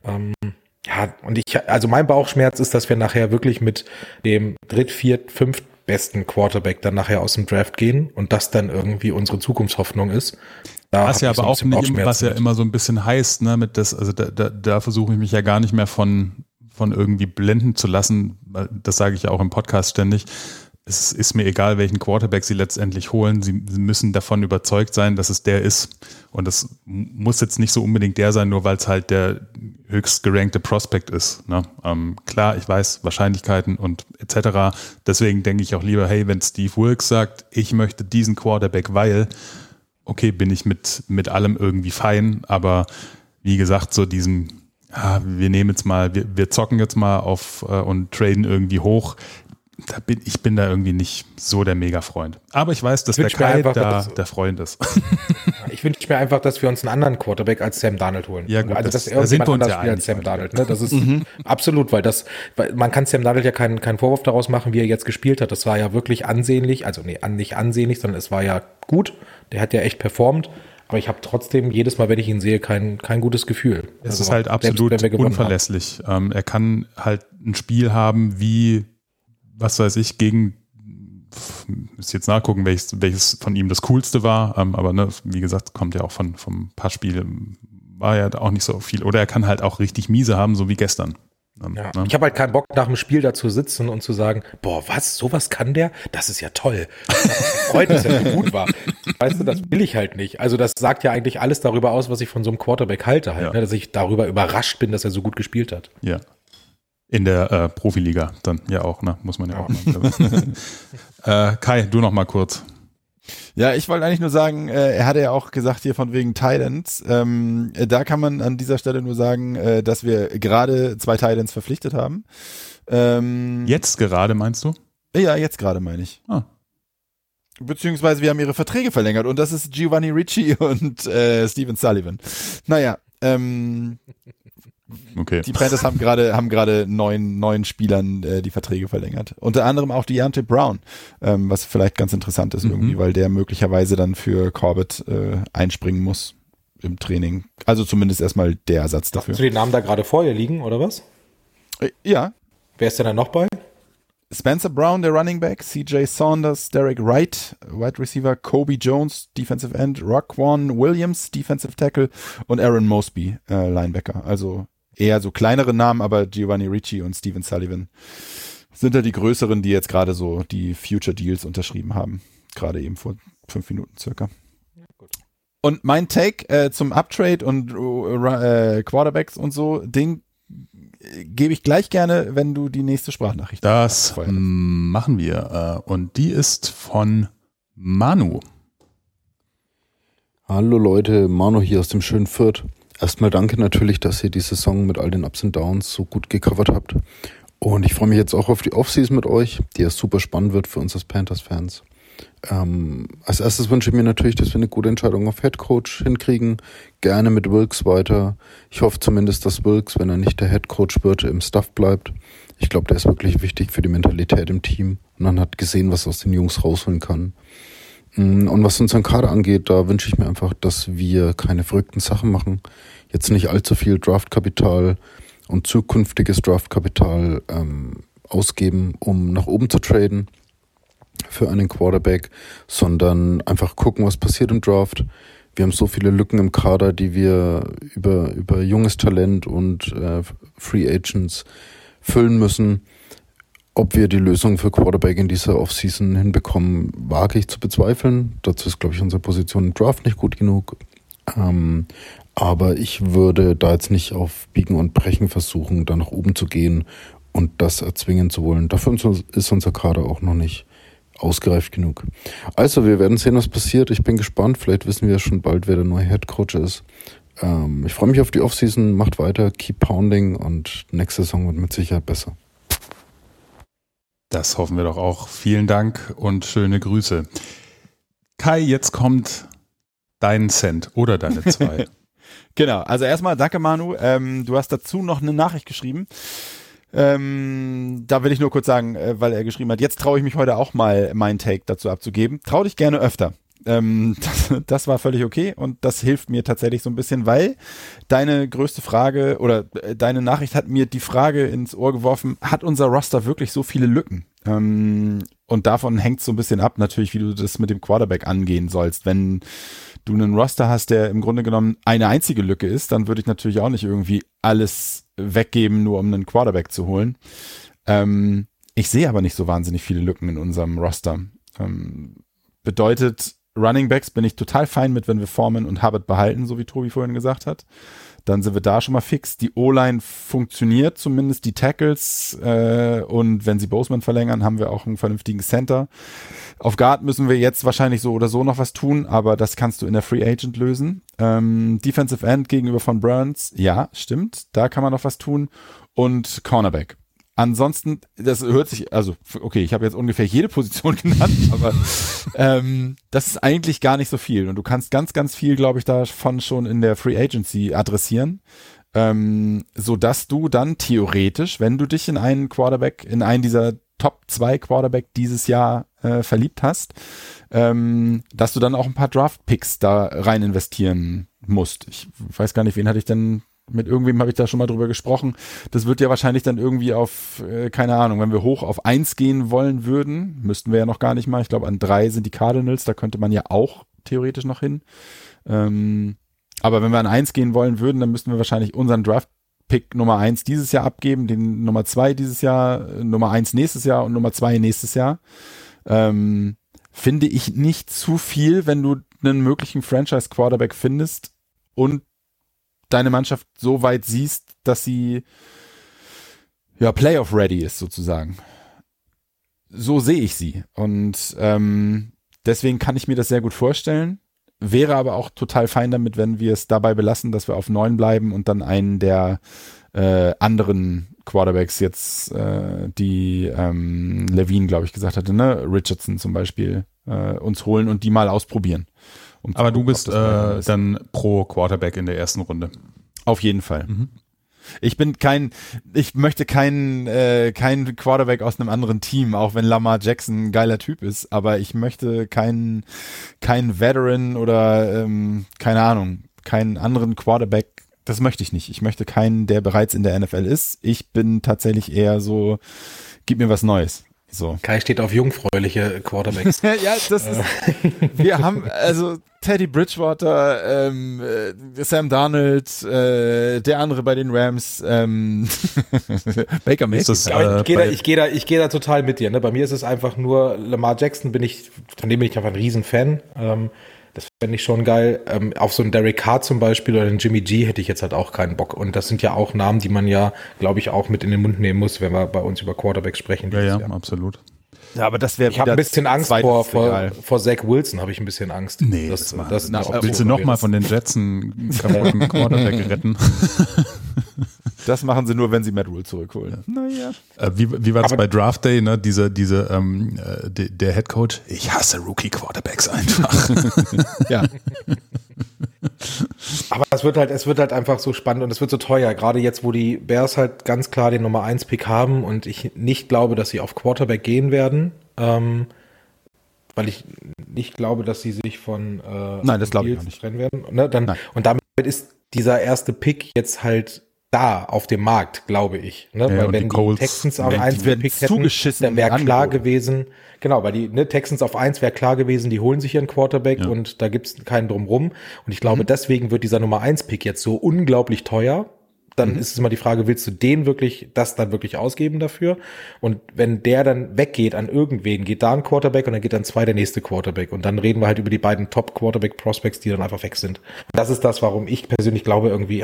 Also mein Bauchschmerz ist, dass wir nachher wirklich mit dem 3., 4., 5. besten Quarterback dann nachher aus dem Draft gehen und das dann irgendwie unsere Zukunftshoffnung ist. Was ja aber auch nicht, was ja immer so ein bisschen heißt, ne, da versuche ich mich ja gar nicht mehr von irgendwie blenden zu lassen, das sage ich ja auch im Podcast ständig. Es ist mir egal, welchen Quarterback sie letztendlich holen. Sie müssen davon überzeugt sein, dass es der ist. Und das muss jetzt nicht so unbedingt der sein, nur weil es halt der höchst gerankte Prospect ist. Ne? Klar, ich weiß, Wahrscheinlichkeiten und etc. Deswegen denke ich auch lieber, hey, wenn Steve Wilks sagt, ich möchte diesen Quarterback, weil, okay, bin ich mit allem irgendwie fein. Aber wie gesagt, so wir nehmen jetzt mal, wir zocken jetzt mal auf und traden irgendwie hoch. ich bin da irgendwie nicht so der Mega-Freund. Aber ich weiß, dass der Kai der Freund ist. Ich wünsche mir einfach, dass wir uns einen anderen Quarterback als Sam Darnold holen. Ja, gut, also, dass da sind wir uns ja als Sam Darnold. Ne? Das ist absolut, weil man kann Sam Darnold ja keinen Vorwurf daraus machen, wie er jetzt gespielt hat. Das war ja wirklich ansehnlich, also nicht ansehnlich, sondern es war ja gut. Der hat ja echt performt. Aber ich habe trotzdem jedes Mal, wenn ich ihn sehe, kein gutes Gefühl. Es ist halt absolut unverlässlich. Er kann halt ein Spiel haben wie, was weiß ich, gegen, muss jetzt nachgucken, welches von ihm das coolste war. Aber ne, wie gesagt, kommt ja auch vom Passspiel, war ja auch nicht so viel. Oder er kann halt auch richtig miese haben, so wie gestern. Ja, ne? Ich habe halt keinen Bock, nach dem Spiel da zu sitzen und zu sagen, boah, was, sowas kann der? Das ist ja toll. Freut mich, dass er so gut war. Weißt du, das will ich halt nicht. Also das sagt ja eigentlich alles darüber aus, was ich von so einem Quarterback halte halt, ne? Dass ich darüber überrascht bin, dass er so gut gespielt hat. Ja. In der Profiliga dann ja auch, ne? Muss man ja auch mal. Kai, du noch mal kurz. Ja, ich wollte eigentlich nur sagen, er hatte ja auch gesagt hier von wegen Titans. Da kann man an dieser Stelle nur sagen, dass wir gerade 2 Titans verpflichtet haben. Jetzt gerade, meinst du? Ja, jetzt gerade meine ich. Ah. Beziehungsweise wir haben ihre Verträge verlängert und das ist Giovanni Ricci und Steven Sullivan. Naja, okay. Die Panthers haben gerade neun Spielern die Verträge verlängert. Unter anderem auch Deontay Brown, was vielleicht ganz interessant ist irgendwie, weil der möglicherweise dann für Corbett einspringen muss im Training. Also zumindest erstmal der Ersatz dafür. Hast du den Namen da gerade vor dir liegen, oder was? Ja. Wer ist denn da noch bei? Spencer Brown, der Running Back, CJ Saunders, Derek Wright, Wide Receiver, Kobe Jones, Defensive End, Roquan Williams, Defensive Tackle und Aaron Mosby, Linebacker. Also eher so kleinere Namen, aber Giovanni Ricci und Steven Sullivan sind da die größeren, die jetzt gerade so die Future Deals unterschrieben haben. Gerade eben vor 5 Minuten circa. Ja, gut. Und mein Take zum Uptrade und Quarterbacks und so, Ding gebe ich gleich gerne, wenn du die nächste Sprachnachricht hast. Das machen wir. Und die ist von Manu. Hallo Leute, Manu hier aus dem schönen Fürth. Erstmal danke natürlich, dass ihr die Saison mit all den Ups und Downs so gut gecovert habt. Und ich freue mich jetzt auch auf die Offseason mit euch, die ja super spannend wird für uns als Panthers-Fans. Als erstes wünsche ich mir natürlich, dass wir eine gute Entscheidung auf Headcoach hinkriegen. Gerne mit Wilkes weiter. Ich hoffe zumindest, dass Wilkes, wenn er nicht der Headcoach wird, im Staff bleibt. Ich glaube, der ist wirklich wichtig für die Mentalität im Team. Und man hat gesehen, was aus den Jungs rausholen kann. Und was unseren Kader angeht, da wünsche ich mir einfach, dass wir keine verrückten Sachen machen. Jetzt nicht allzu viel Draftkapital und zukünftiges Draftkapital ausgeben, um nach oben zu traden für einen Quarterback, sondern einfach gucken, was passiert im Draft. Wir haben so viele Lücken im Kader, die wir über junges Talent und Free Agents füllen müssen. Ob wir die Lösung für Quarterback in dieser Offseason hinbekommen, wage ich zu bezweifeln. Dazu ist, glaube ich, unsere Position im Draft nicht gut genug. Aber ich würde da jetzt nicht auf Biegen und Brechen versuchen, da nach oben zu gehen und das erzwingen zu wollen. Dafür ist unser Kader auch noch nicht ausgereift genug. Also, wir werden sehen, was passiert. Ich bin gespannt. Vielleicht wissen wir schon bald, wer der neue Headcoach ist. Ich freue mich auf die Offseason. Macht weiter, keep pounding und nächste Saison wird mit Sicherheit besser. Das hoffen wir doch auch. Vielen Dank und schöne Grüße. Kai, jetzt kommt dein Cent oder deine 2. Genau, also erstmal danke Manu. Du hast dazu noch eine Nachricht geschrieben. Da will ich nur kurz sagen, weil er geschrieben hat, jetzt traue ich mich heute auch mal meinen Take dazu abzugeben. Trau dich gerne öfter. Das war völlig okay und das hilft mir tatsächlich so ein bisschen, weil deine größte Frage oder deine Nachricht hat mir die Frage ins Ohr geworfen, hat unser Roster wirklich so viele Lücken? Und davon hängt es so ein bisschen ab, natürlich, wie du das mit dem Quarterback angehen sollst. Wenn du einen Roster hast, der im Grunde genommen eine einzige Lücke ist, dann würde ich natürlich auch nicht irgendwie alles weggeben, nur um einen Quarterback zu holen. Ich sehe aber nicht so wahnsinnig viele Lücken in unserem Roster. Bedeutet, Running Backs bin ich total fein mit, wenn wir Foreman und Hubbard behalten, so wie Tobi vorhin gesagt hat. Dann sind wir da schon mal fix. Die O-Line funktioniert, zumindest die Tackles. Und wenn sie Boseman verlängern, haben wir auch einen vernünftigen Center. Auf Guard müssen wir jetzt wahrscheinlich so oder so noch was tun, aber das kannst du in der Free Agent lösen. Defensive End gegenüber von Burns, ja, stimmt. Da kann man noch was tun. Und Cornerback. Ansonsten, das hört sich, also okay, ich habe jetzt ungefähr jede Position genannt, aber das ist eigentlich gar nicht so viel. Und du kannst ganz, ganz viel, glaube ich, davon schon in der Free Agency adressieren, sodass du dann theoretisch, wenn du dich in einen Quarterback, in einen dieser Top 2 Quarterback dieses Jahr verliebt hast, dass du dann auch ein paar Draft-Picks da rein investieren musst. Ich weiß gar nicht, wen hatte ich denn, mit irgendwem habe ich da schon mal drüber gesprochen. Das wird ja wahrscheinlich dann irgendwie auf, keine Ahnung, wenn wir hoch auf 1 gehen wollen würden, müssten wir ja noch gar nicht mal. Ich glaube, an 3 sind die Cardinals, da könnte man ja auch theoretisch noch hin. Aber wenn wir an 1 gehen wollen würden, dann müssten wir wahrscheinlich unseren Draft-Pick Nummer 1 dieses Jahr abgeben, den Nummer 2 dieses Jahr, Nummer 1 nächstes Jahr und Nummer 2 nächstes Jahr. Finde ich nicht zu viel, wenn du einen möglichen Franchise-Quarterback findest und deine Mannschaft so weit siehst, dass sie ja Playoff-ready ist sozusagen. So sehe ich sie. Und deswegen kann ich mir das sehr gut vorstellen. Wäre aber auch total fein damit, wenn wir es dabei belassen, dass wir auf 9 bleiben und dann einen der anderen Quarterbacks jetzt, die Levine, glaube ich, gesagt hatte, ne, Richardson zum Beispiel, uns holen und die mal ausprobieren. Aber du bist dann pro Quarterback in der ersten Runde. Auf jeden Fall. Mhm. Ich möchte keinen Quarterback aus einem anderen Team, auch wenn Lamar Jackson ein geiler Typ ist, aber ich möchte keinen Veteran oder keine Ahnung, keinen anderen Quarterback. Das möchte ich nicht. Ich möchte keinen, der bereits in der NFL ist. Ich bin tatsächlich eher so, gib mir was Neues. So. Kai steht auf jungfräuliche Quarterbacks. Ja, das ist, wir haben, also Teddy Bridgewater, Sam Darnold, der andere bei den Rams, Baker Mayfield. Ich gehe da total mit dir. Ne? Bei mir ist es einfach nur, Lamar Jackson von dem bin ich einfach ein Riesenfan. Das fände ich schon geil. Auf so einen Derek Carr zum Beispiel oder den Jimmy G hätte ich jetzt halt auch keinen Bock. Und das sind ja auch Namen, die man ja, glaube ich, auch mit in den Mund nehmen muss, wenn wir bei uns über Quarterbacks sprechen. Ja, absolut. Ja, aber das wäre. Ich habe ein bisschen Angst vor Zach Wilson, habe ich ein bisschen Angst. Nee, das willst du nochmal von den Jets einen kaputten Quarterback retten? Das machen sie nur, wenn sie Matt Rule zurückholen. Naja. Wie war das bei Draft Day, ne? Der Head Coach? Ich hasse Rookie Quarterbacks einfach. Ja. Aber es wird halt einfach so spannend und es wird so teuer. Gerade jetzt, wo die Bears halt ganz klar den Nummer 1 Pick haben und ich nicht glaube, dass sie auf Quarterback gehen werden, weil ich nicht glaube, dass sie sich von Nein, das glaube ich auch nicht. trennen werden. Ne? Und damit ist dieser erste Pick jetzt halt da auf dem Markt, glaube ich. Ne? Ja, weil wenn die Texans auf 1 gepickt hätten, dann wäre klar gewesen, genau, weil die Texans auf 1 wäre klar gewesen, die holen sich hier einen Quarterback und da gibt's keinen drumrum. Und ich glaube, deswegen wird dieser Nummer 1 Pick jetzt so unglaublich teuer. Dann ist es immer die Frage, willst du das dann wirklich ausgeben dafür? Und wenn der dann weggeht an irgendwen, geht da ein Quarterback und dann geht dann 2 der nächste Quarterback. Und dann reden wir halt über die beiden Top-Quarterback-Prospects, die dann einfach weg sind. Und das ist das, warum ich persönlich glaube irgendwie,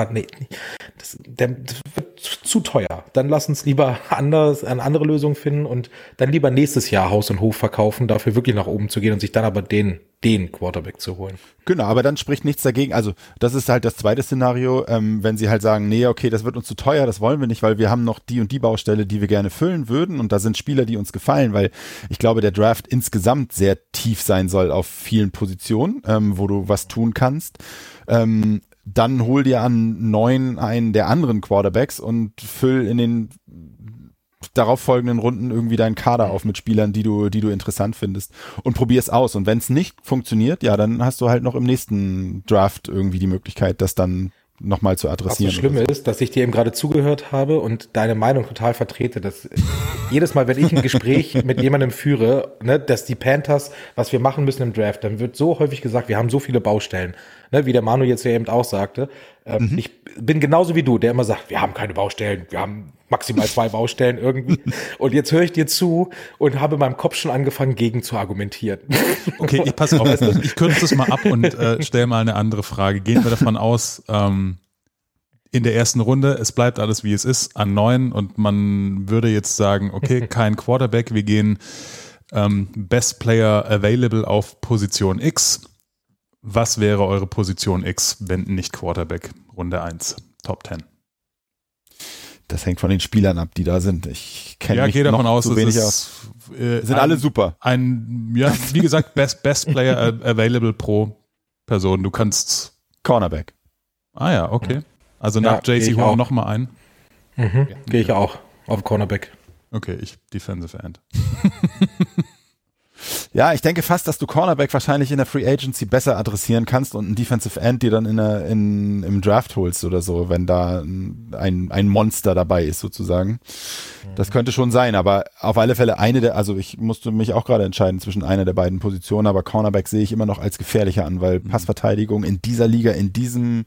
das wird zu teuer. Dann lass uns lieber eine andere Lösung finden und dann lieber nächstes Jahr Haus und Hof verkaufen, dafür wirklich nach oben zu gehen und sich dann aber den Quarterback zu holen. Genau, aber dann spricht nichts dagegen. Also das ist halt das zweite Szenario, wenn sie halt sagen, nee, okay, das wird uns zu teuer, das wollen wir nicht, weil wir haben noch die und die Baustelle, die wir gerne füllen würden und da sind Spieler, die uns gefallen, weil ich glaube, der Draft insgesamt sehr tief sein soll auf vielen Positionen, wo du was tun kannst. Dann hol dir an 9 einen der anderen Quarterbacks und füll in den darauf folgenden Runden irgendwie deinen Kader auf mit Spielern, die du interessant findest und probier es aus. Und wenn es nicht funktioniert, ja, dann hast du halt noch im nächsten Draft irgendwie die Möglichkeit, das dann nochmal zu adressieren. Was das Schlimme ist, dass ich dir eben gerade zugehört habe und deine Meinung total vertrete, dass jedes Mal, wenn ich ein Gespräch mit jemandem führe, ne, dass die Panthers, was wir machen müssen im Draft, dann wird so häufig gesagt, wir haben so viele Baustellen, ne, wie der Manu jetzt ja eben auch sagte. Ich bin genauso wie du, der immer sagt, wir haben keine Baustellen, wir haben maximal 2 Baustellen irgendwie. Und jetzt höre ich dir zu und habe in meinem Kopf schon angefangen, gegen zu argumentieren. Okay, ich passe auf, ich kürze das mal ab und stelle mal eine andere Frage. Gehen wir davon aus, in der ersten Runde, es bleibt alles wie es ist, an 9 und man würde jetzt sagen, okay, kein Quarterback, wir gehen Best Player Available auf Position X. Was wäre eure Position X, wenn nicht Quarterback? Runde 1, Top 10. Das hängt von den Spielern ab, die da sind. Ich kenne mich gehe davon noch aus, zu wenig aus. Sind alle super. Wie gesagt, Best Player Available pro Person. Du kannst Cornerback. Ah ja, okay. Also nach JC Horn nochmal ein. Gehe ich auch auf Cornerback. Okay, ich Defensive End. Ja, ich denke fast, dass du Cornerback wahrscheinlich in der Free Agency besser adressieren kannst und einen Defensive End dir dann im Draft holst oder so, wenn da ein Monster dabei ist sozusagen. Das könnte schon sein, aber auf alle Fälle also ich musste mich auch gerade entscheiden zwischen einer der beiden Positionen, aber Cornerback sehe ich immer noch als gefährlicher an, weil Passverteidigung in dieser Liga, in diesem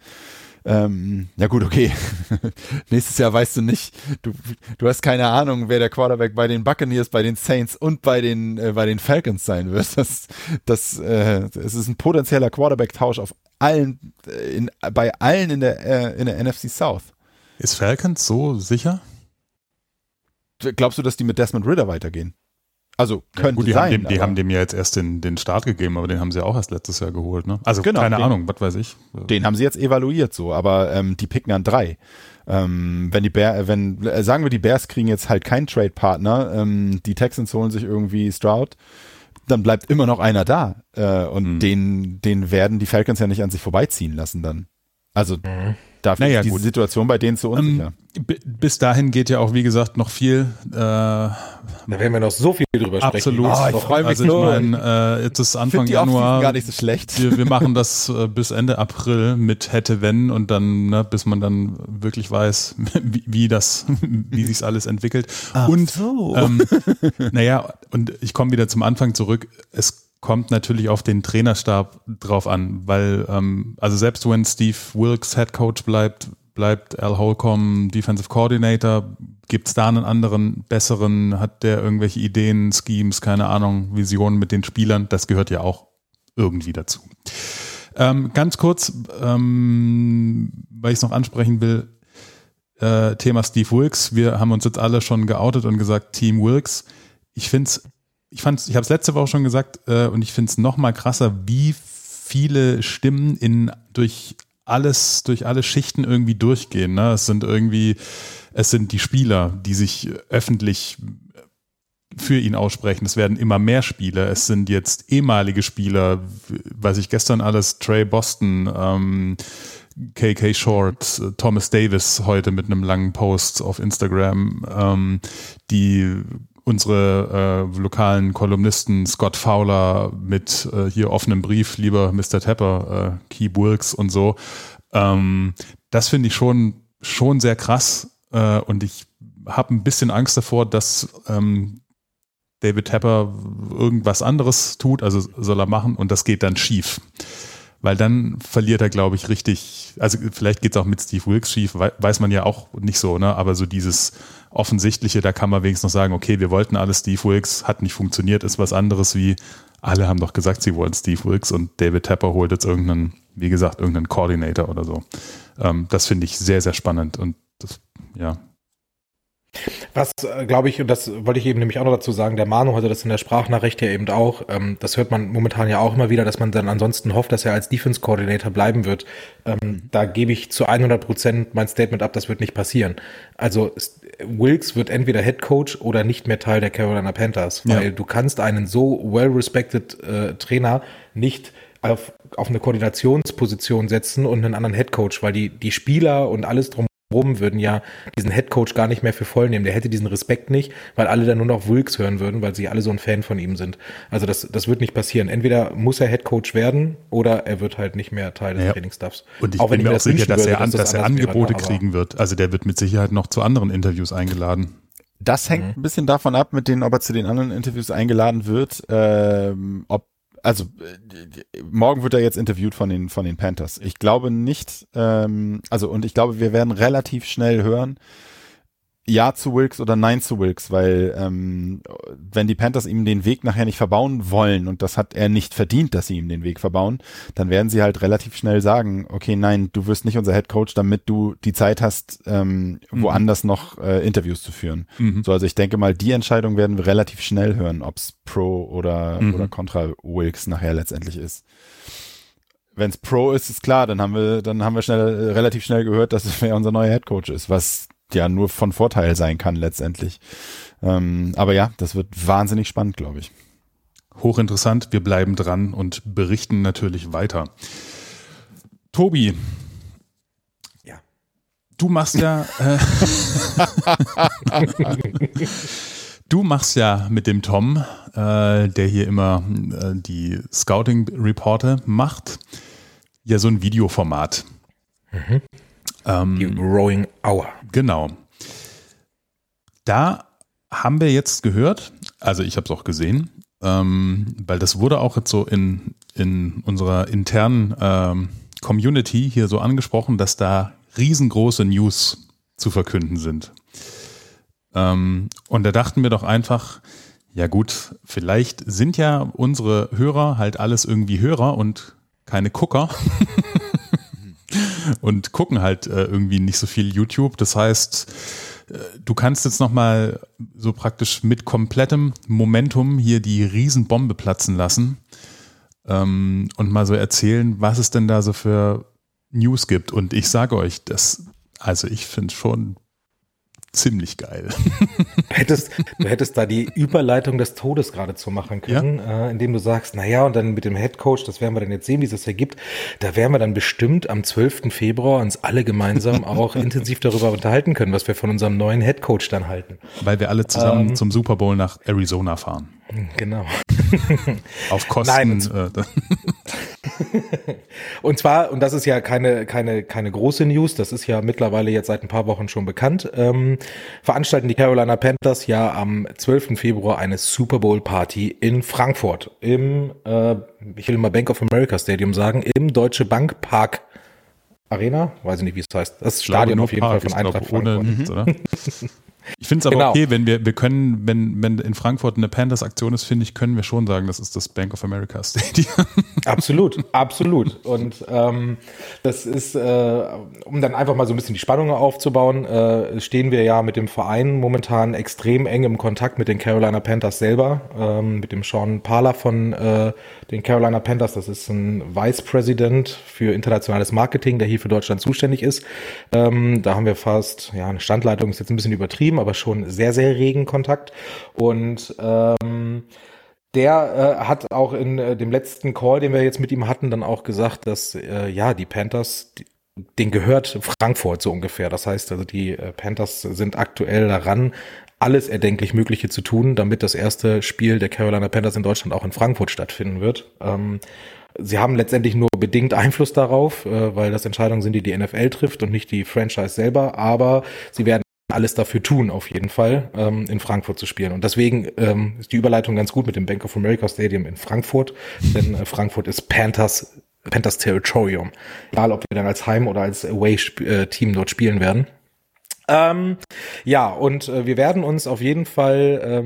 ja gut, okay. Nächstes Jahr weißt du nicht, du hast keine Ahnung, wer der Quarterback bei den Buccaneers, bei den Saints und bei den Falcons sein wird. Es ist ein potenzieller Quarterback-Tausch bei allen in der NFC South. Ist Falcons so sicher? Glaubst du, dass die mit Desmond Ridder weitergehen? Also könnte sein. Die haben dem ja jetzt erst den Start gegeben, aber den haben sie auch erst letztes Jahr geholt, ne? Also genau, keine Ahnung, was weiß ich. Den haben sie jetzt evaluiert so, aber die picken an 3. Sagen wir, die Bears kriegen jetzt halt keinen Trade-Partner, die Texans holen sich irgendwie Stroud, dann bleibt immer noch einer da. Und den werden die Falcons ja nicht an sich vorbeiziehen lassen dann. Also dafür ist diese Situation bei denen zu unsicher. Bis dahin geht ja auch, wie gesagt, noch viel. Da werden wir noch so viel drüber sprechen. Absolut. Ich freue mich also ich meine, jetzt ist Anfang Januar. Gar nicht so schlecht. Wir machen das bis Ende April mit hätte wenn und dann, ne, bis man dann wirklich weiß, wie sich's alles entwickelt. Ach und so. Und ich komme wieder zum Anfang zurück. Es kommt natürlich auf den Trainerstab drauf an, weil also selbst wenn Steve Wilkes Head Coach bleibt Al Holcomb Defensive Coordinator, gibt es da einen anderen, besseren, hat der irgendwelche Ideen, Schemes, keine Ahnung, Visionen mit den Spielern, das gehört ja auch irgendwie dazu. Ganz kurz, weil ich es noch ansprechen will, Thema Steve Wilkes, wir haben uns jetzt alle schon geoutet und gesagt, Team Wilkes, ich habe es letzte Woche schon gesagt und ich finde es noch mal krasser, wie viele Stimmen durch alle Schichten irgendwie durchgehen. Ne? Es sind die Spieler, die sich öffentlich für ihn aussprechen. Es werden immer mehr Spieler. Es sind jetzt ehemalige Spieler, weiß ich gestern alles, Trey Boston, KK Short, Thomas Davis heute mit einem langen Post auf Instagram, die unsere lokalen Kolumnisten Scott Fowler mit hier offenem Brief, lieber Mr. Tepper, Keep Wilkes und so. Das finde ich schon sehr krass und ich habe ein bisschen Angst davor, dass David Tepper irgendwas anderes tut, also soll er machen und das geht dann schief. Weil dann verliert er, glaube ich, richtig, also vielleicht geht es auch mit Steve Wilkes schief, weiß man ja auch nicht so, ne? Aber so dieses Offensichtliche, da kann man wenigstens noch sagen, okay, wir wollten alles Steve Wilkes, hat nicht funktioniert, ist was anderes wie, alle haben doch gesagt, sie wollen Steve Wilkes und David Tepper holt jetzt irgendeinen Coordinator oder so. Das finde ich sehr, sehr spannend und das, ja. Was, glaube ich, und das wollte ich eben nämlich auch noch dazu sagen, der Manu hatte das in der Sprachnachricht ja eben auch, das hört man momentan ja auch immer wieder, dass man dann ansonsten hofft, dass er als Defense Coordinator bleiben wird. Da gebe ich zu 100% mein Statement ab, das wird nicht passieren. Also Wilkes wird entweder Head Coach oder nicht mehr Teil der Carolina Panthers, weil du kannst einen so well-respected Trainer nicht auf eine Koordinationsposition setzen und einen anderen Head Coach, weil die Spieler und alles drumherum würden ja diesen Headcoach gar nicht mehr für voll nehmen. Der hätte diesen Respekt nicht, weil alle dann nur noch Wilkes hören würden, weil sie alle so ein Fan von ihm sind. Also das wird nicht passieren. Entweder muss er Headcoach werden oder er wird halt nicht mehr Teil des Trainingsstaffs. Und ich bin mir auch sicher, dass er Angebote kriegen wird. Also der wird mit Sicherheit noch zu anderen Interviews eingeladen. Das hängt ein bisschen davon ab, ob er zu den anderen Interviews eingeladen wird, morgen wird er jetzt interviewt von den Panthers. Ich glaube nicht, und ich glaube, wir werden relativ schnell hören, Ja zu Wilkes oder Nein zu Wilkes, weil wenn die Panthers ihm den Weg nachher nicht verbauen wollen und das hat er nicht verdient, dass sie ihm den Weg verbauen, dann werden sie halt relativ schnell sagen, okay, nein, du wirst nicht unser Head Coach, damit du die Zeit hast, woanders noch Interviews zu führen. So, also ich denke mal, die Entscheidung werden wir relativ schnell hören, ob es pro oder contra Wilkes nachher letztendlich ist. Wenn es pro ist, ist klar, dann haben wir relativ schnell gehört, dass es unser neuer Head Coach ist, was ja nur von Vorteil sein kann letztendlich. Aber ja, das wird wahnsinnig spannend, glaube ich. Hochinteressant, wir bleiben dran und berichten natürlich weiter. Tobi. Ja. Du machst ja mit dem Tom, der hier immer die Scouting-Reporte macht, ja so ein Videoformat. Die Rowing Hour. Genau. Da haben wir jetzt gehört, also ich habe es auch gesehen, weil das wurde auch jetzt so in unserer internen Community hier so angesprochen, dass da riesengroße News zu verkünden sind. Und da dachten wir doch einfach, ja gut, vielleicht sind ja unsere Hörer halt alles irgendwie Hörer und keine Gucker und gucken halt irgendwie nicht so viel YouTube. Das heißt, du kannst jetzt nochmal so praktisch mit komplettem Momentum hier die Riesenbombe platzen lassen und mal so erzählen, was es denn da so für News gibt. Und ich sage euch, ich finde es schon ziemlich geil. Du hättest da die Überleitung des Todes geradezu machen können, indem du sagst, naja, und dann mit dem Headcoach, das werden wir dann jetzt sehen, wie es das ergibt. Da werden wir dann bestimmt am 12. Februar uns alle gemeinsam auch intensiv darüber unterhalten können, was wir von unserem neuen Headcoach dann halten. Weil wir alle zusammen zum Super Bowl nach Arizona fahren. Genau. Auf Kosten. Und zwar, und das ist ja keine große News, das ist ja mittlerweile jetzt seit ein paar Wochen schon bekannt, veranstalten die Carolina Panthers ja am 12. Februar eine Super Bowl Party in Frankfurt im, ich will mal Bank of America Stadium sagen, im Deutsche Bank Park Arena, weiß ich nicht, wie es heißt. Das Stadion auf jeden Fall von Eintracht Frankfurt. Oder? Ich finde es aber okay, wenn wir können, wenn in Frankfurt eine Panthers-Aktion ist, finde ich, können wir schon sagen, das ist das Bank of America Stadium. Absolut. Und das ist, um dann einfach mal so ein bisschen die Spannung aufzubauen, stehen wir ja mit dem Verein momentan extrem eng im Kontakt mit den Carolina Panthers selber, mit dem Sean Parler von den Carolina Panthers. Das ist ein Vice President für internationales Marketing, der hier für Deutschland zuständig ist. Da haben wir fast, eine Standleitung ist jetzt ein bisschen übertrieben, aber schon sehr, sehr regen Kontakt. Und der hat auch in dem letzten Call, den wir jetzt mit ihm hatten, dann auch gesagt, dass die Panthers, denen gehört Frankfurt so ungefähr. Das heißt also, die Panthers sind aktuell daran, alles erdenklich Mögliche zu tun, damit das erste Spiel der Carolina Panthers in Deutschland auch in Frankfurt stattfinden wird. Sie haben letztendlich nur bedingt Einfluss darauf, weil das Entscheidungen sind, die NFL trifft und nicht die Franchise selber, aber sie werden alles dafür tun, auf jeden Fall, in Frankfurt zu spielen. Und deswegen ist die Überleitung ganz gut mit dem Bank of America Stadium in Frankfurt, denn Frankfurt ist Panthers Territorium. Egal, ob wir dann als Heim- oder als Away-Team dort spielen werden. Und wir werden uns auf jeden Fall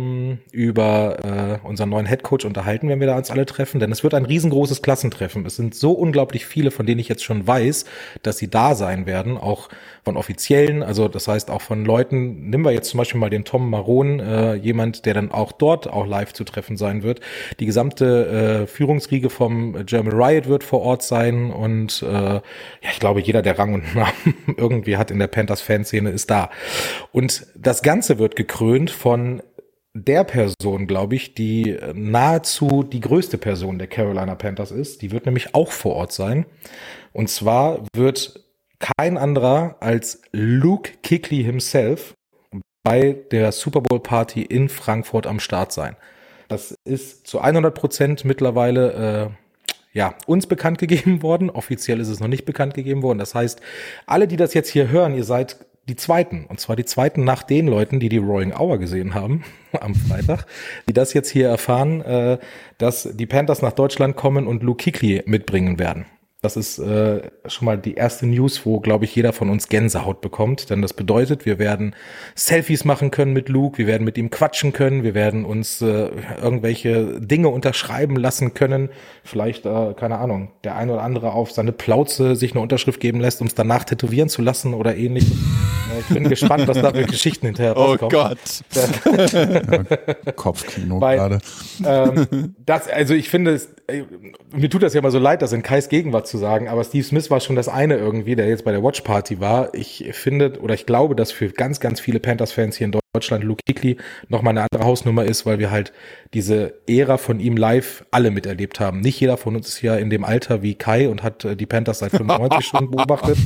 über unseren neuen Headcoach unterhalten, wenn wir da uns alle treffen, denn es wird ein riesengroßes Klassentreffen. Es sind so unglaublich viele, von denen ich jetzt schon weiß, dass sie da sein werden, auch von Offiziellen, also das heißt auch von Leuten, nehmen wir jetzt zum Beispiel mal den Tom Maron, jemand, der dann auch dort auch live zu treffen sein wird. Die gesamte Führungsriege vom German Riot wird vor Ort sein und ich glaube, jeder, der Rang und Namen irgendwie hat in der Panthers-Fanszene, ist da. Und das Ganze wird gekrönt von der Person, glaube ich, die nahezu die größte Person der Carolina Panthers ist. Die wird nämlich auch vor Ort sein. Und zwar wird kein anderer als Luke Kuechly himself bei der Super Bowl Party in Frankfurt am Start sein. Das ist zu 100% mittlerweile uns bekannt gegeben worden. Offiziell ist es noch nicht bekannt gegeben worden. Das heißt, alle, die das jetzt hier hören, ihr seid die Zweiten. Und zwar die Zweiten nach den Leuten, die Rowing Hour gesehen haben am Freitag, die das jetzt hier erfahren, dass die Panthers nach Deutschland kommen und Luke Kuechly mitbringen werden. Das ist schon mal die erste News, wo, glaube ich, jeder von uns Gänsehaut bekommt. Denn das bedeutet, wir werden Selfies machen können mit Luke, wir werden mit ihm quatschen können, wir werden uns irgendwelche Dinge unterschreiben lassen können. Vielleicht, keine Ahnung, der ein oder andere auf seine Plauze sich eine Unterschrift geben lässt, um es danach tätowieren zu lassen oder ähnliches. Ich bin gespannt, was da für Geschichten hinterher rauskommen. Oh Gott. Kopfkino gerade. Also ich finde mir tut das ja immer so leid, das in Kais Gegenwart zu sagen, aber Steve Smith war schon das eine irgendwie, der jetzt bei der Watch Party war. Ich glaube, dass für ganz, ganz viele Panthers-Fans hier in Deutschland Luke Kuechly nochmal eine andere Hausnummer ist, weil wir halt diese Ära von ihm live alle miterlebt haben. Nicht jeder von uns ist ja in dem Alter wie Kai und hat die Panthers seit 95 Stunden beobachtet.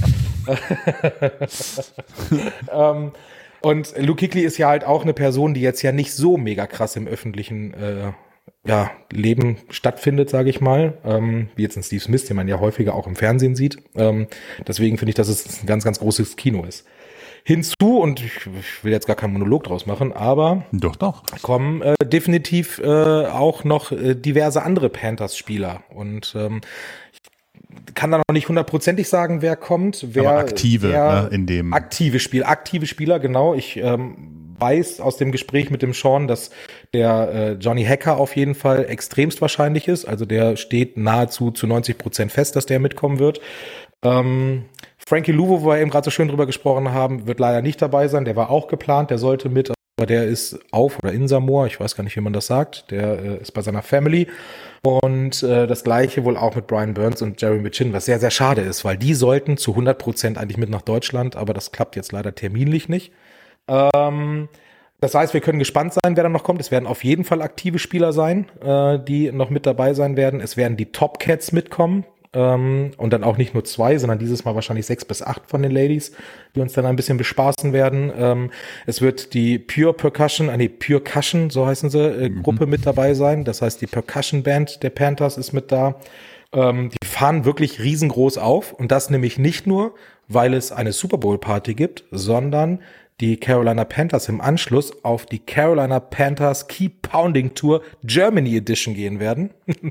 Und Luke Kuechly ist ja halt auch eine Person, die jetzt ja nicht so mega krass im öffentlichen Leben stattfindet, sage ich mal, wie jetzt ein Steve Smith, den man ja häufiger auch im Fernsehen sieht. Deswegen finde ich, dass es ein ganz, ganz großes Kino ist. Hinzu, und ich will jetzt gar keinen Monolog draus machen, aber doch kommen definitiv auch noch diverse andere Panthers-Spieler. Und ich kann da noch nicht hundertprozentig sagen, wer kommt. Aber aktive, in dem aktive Spieler, genau. Ich weiß aus dem Gespräch mit dem Sean, dass der Johnny Hecker auf jeden Fall extremst wahrscheinlich ist. Also der steht nahezu zu 90% fest, dass der mitkommen wird. Frankie Luvu, wo wir eben gerade so schön drüber gesprochen haben, wird leider nicht dabei sein. Der war auch geplant, der sollte mit, aber der ist auf oder in Samoa, ich weiß gar nicht, wie man das sagt. Der ist bei seiner Family. Und das Gleiche wohl auch mit Brian Burns und Jerry McChin, was sehr, sehr schade ist, weil die sollten zu 100% eigentlich mit nach Deutschland, aber das klappt jetzt leider terminlich nicht. Das heißt, wir können gespannt sein, wer da noch kommt. Es werden auf jeden Fall aktive Spieler sein, die noch mit dabei sein werden. Es werden die Top Cats mitkommen. Und dann auch nicht nur 2, sondern dieses Mal wahrscheinlich 6 bis 8 von den Ladies, die uns dann ein bisschen bespaßen werden. Es wird die Pure Cushion, so heißen sie, Gruppe mit dabei sein. Das heißt, die Percussion Band der Panthers ist mit da. Die fahren wirklich riesengroß auf. Und das nämlich nicht nur, weil es eine Super Bowl Party gibt, sondern die Carolina Panthers im Anschluss auf die Carolina Panthers Keep Pounding Tour Germany Edition gehen werden.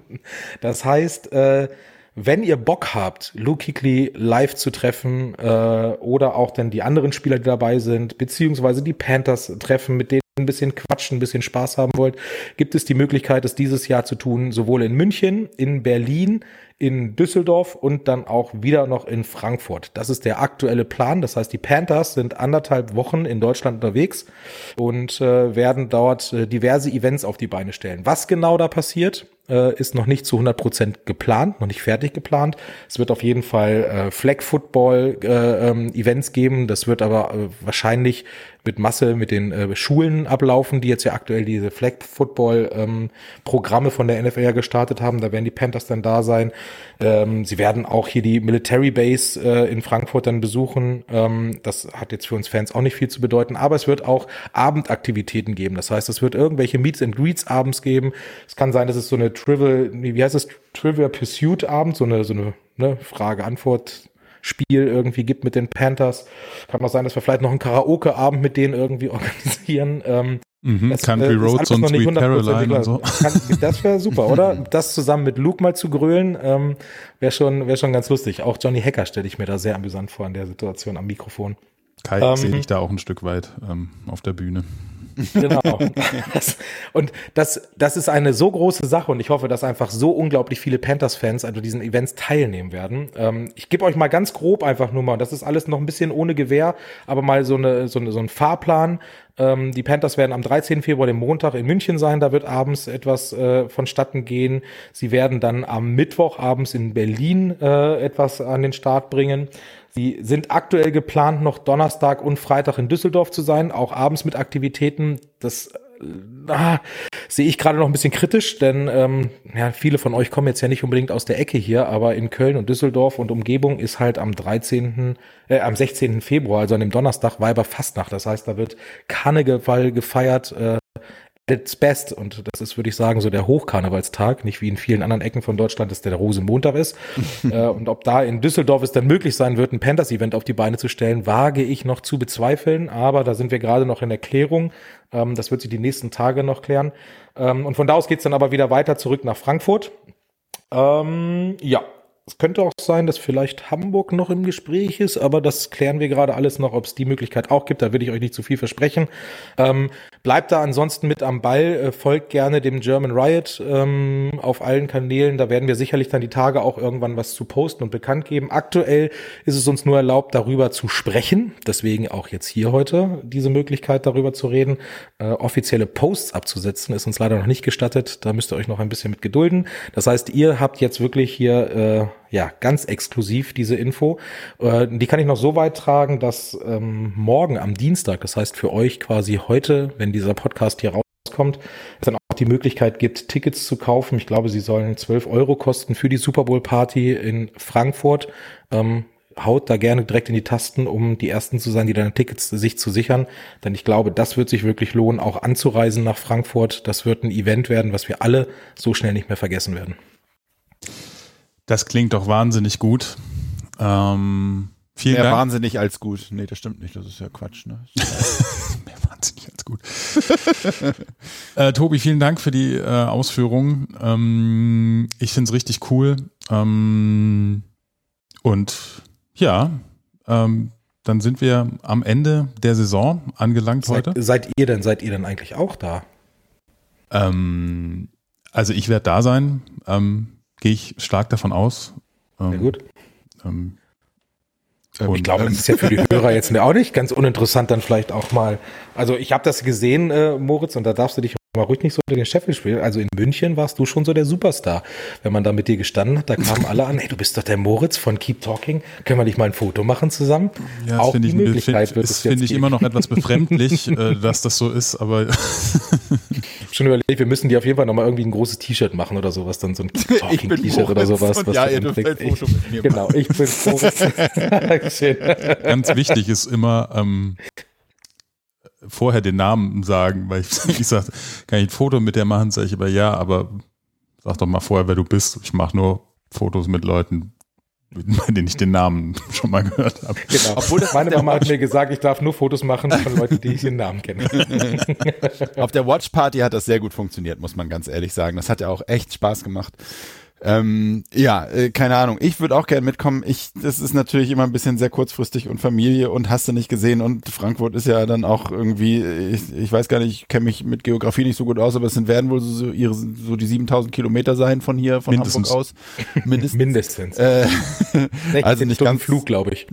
Das heißt, wenn ihr Bock habt, Luke Kuechly live zu treffen oder auch dann die anderen Spieler, die dabei sind, beziehungsweise die Panthers treffen, mit denen ein bisschen quatschen, ein bisschen Spaß haben wollt, gibt es die Möglichkeit, es dieses Jahr zu tun, sowohl in München, in Berlin, in Düsseldorf und dann auch wieder noch in Frankfurt. Das ist der aktuelle Plan. Das heißt, die Panthers sind 1,5 Wochen in Deutschland unterwegs und werden dort diverse Events auf die Beine stellen. Was genau da passiert, ist noch nicht zu 100% geplant, noch nicht fertig geplant. Es wird auf jeden Fall Flag Football Events geben. Das wird aber wahrscheinlich mit Masse mit den Schulen ablaufen, die jetzt ja aktuell diese Flag Football Programme von der NFL gestartet haben. Da werden die Panthers dann da sein. Sie werden auch hier die Military Base in Frankfurt dann besuchen. Das hat jetzt für uns Fans auch nicht viel zu bedeuten, aber es wird auch Abendaktivitäten geben. Das heißt, es wird irgendwelche Meets and Greets abends geben. Es kann sein, dass es so eine Trivial Pursuit Abend, so eine Frage-Antwort-Spiel irgendwie gibt mit den Panthers. Kann auch sein, dass wir vielleicht noch einen Karaoke-Abend mit denen irgendwie organisieren. Country Roads und Sweet Caroline und so. Das wäre super, oder? Das zusammen mit Luke mal zu grölen, wäre schon ganz lustig. Auch Johnny Hecker stelle ich mir da sehr amüsant vor in der Situation am Mikrofon. Kai sehe ich da auch ein Stück weit auf der Bühne. Genau. Das ist eine so große Sache und ich hoffe, dass einfach so unglaublich viele Panthers-Fans an diesen Events teilnehmen werden. Ich gebe euch mal ganz grob einfach nur mal, das ist alles noch ein bisschen ohne Gewähr, aber mal so ein Fahrplan. Die Panthers werden am 13. Februar, dem Montag, in München sein. Da wird abends etwas vonstatten gehen. Sie werden dann am Mittwoch abends in Berlin etwas an den Start bringen. Sie sind aktuell geplant, noch Donnerstag und Freitag in Düsseldorf zu sein, auch abends mit Aktivitäten. Das sehe ich gerade noch ein bisschen kritisch, denn viele von euch kommen jetzt ja nicht unbedingt aus der Ecke hier, aber in Köln und Düsseldorf und Umgebung ist halt am 16. Februar, also an dem Donnerstag, Weiberfastnacht. Das heißt, da wird Karneval gefeiert, its best. Und das ist, würde ich sagen, so der Hochkarnevalstag, nicht wie in vielen anderen Ecken von Deutschland, dass der Rosenmontag ist. Und ob da in Düsseldorf es dann möglich sein wird, ein Panthers-Event auf die Beine zu stellen, wage ich noch zu bezweifeln. Aber da sind wir gerade noch in Erklärung. Das wird sich die nächsten Tage noch klären. Und von da aus geht's dann aber wieder weiter zurück nach Frankfurt. Es könnte auch sein, dass vielleicht Hamburg noch im Gespräch ist, aber das klären wir gerade alles noch, ob es die Möglichkeit auch gibt. Da will ich euch nicht zu viel versprechen. Bleibt da ansonsten mit am Ball, folgt gerne dem German Riot auf allen Kanälen. Da werden wir sicherlich dann die Tage auch irgendwann was zu posten und bekannt geben. Aktuell ist es uns nur erlaubt, darüber zu sprechen. Deswegen auch jetzt hier heute diese Möglichkeit, darüber zu reden. Offizielle Posts abzusetzen ist uns leider noch nicht gestattet. Da müsst ihr euch noch ein bisschen mit gedulden. Das heißt, ihr habt jetzt wirklich hier ganz exklusiv diese Info. Die kann ich noch so weit tragen, dass morgen am Dienstag, das heißt für euch quasi heute, wenn dieser Podcast hier rauskommt, es dann auch die Möglichkeit gibt, Tickets zu kaufen. Ich glaube, sie sollen 12 € kosten für die Super Bowl Party in Frankfurt. Haut da gerne direkt in die Tasten, um die Ersten zu sein, die dann Tickets sich zu sichern. Denn ich glaube, das wird sich wirklich lohnen, auch anzureisen nach Frankfurt. Das wird ein Event werden, was wir alle so schnell nicht mehr vergessen werden. Das klingt doch wahnsinnig gut. Vielen Mehr Dank. wahnsinnig als gut. Nee, das stimmt nicht. Das ist ja Quatsch. Ne? Mehr wahnsinnig als gut. Tobi, vielen Dank für die Ausführungen. Ich finde es richtig cool. Und ja, dann sind wir am Ende der Saison angelangt heute. Seid ihr denn eigentlich auch da? Also ich werde da sein. Gehe ich stark davon aus. Sehr gut. Ich glaube, das ist ja für die Hörer jetzt auch nicht ganz uninteressant, dann vielleicht auch mal. Also ich habe das gesehen, Moritz, und da darfst du dich mal ruhig nicht so unter den Scheffel spielen. Also in München warst du schon so der Superstar. Wenn man da mit dir gestanden hat, da kamen alle an, hey, du bist doch der Moritz von Keep Talking. Können wir nicht mal ein Foto machen zusammen? Ja, auch die Möglichkeit wird es jetzt finde ich immer noch etwas befremdlich, dass das so ist, aber schon überlegt, wir müssen dir auf jeden Fall nochmal irgendwie ein großes T-Shirt machen oder sowas, dann so ein Keep Talking T-Shirt oder sowas. Ja, ihr dürft ein Foto mit mir machen. Genau, ich bin Moritz. Schön. Ganz wichtig ist immer vorher den Namen sagen, weil ich sage, kann ich ein Foto mit der machen, sage ich aber ja, aber sag doch mal vorher, wer du bist. Ich mache nur Fotos mit Leuten, bei denen ich den Namen schon mal gehört habe. Genau. Obwohl meine Mama hat mir gesagt, ich darf nur Fotos machen von Leuten, die ich den Namen kenne. Auf der Watch Party hat das sehr gut funktioniert, muss man ganz ehrlich sagen. Das hat ja auch echt Spaß gemacht. Keine Ahnung. Ich würde auch gerne mitkommen. Das ist natürlich immer ein bisschen sehr kurzfristig und Familie und hast du nicht gesehen und Frankfurt ist ja dann auch irgendwie, ich weiß gar nicht, ich kenne mich mit Geografie nicht so gut aus, aber es werden wohl so die 7000 Kilometer sein von hier, von Hamburg aus. Mindestens. Also nicht ganz Flug, glaube ich.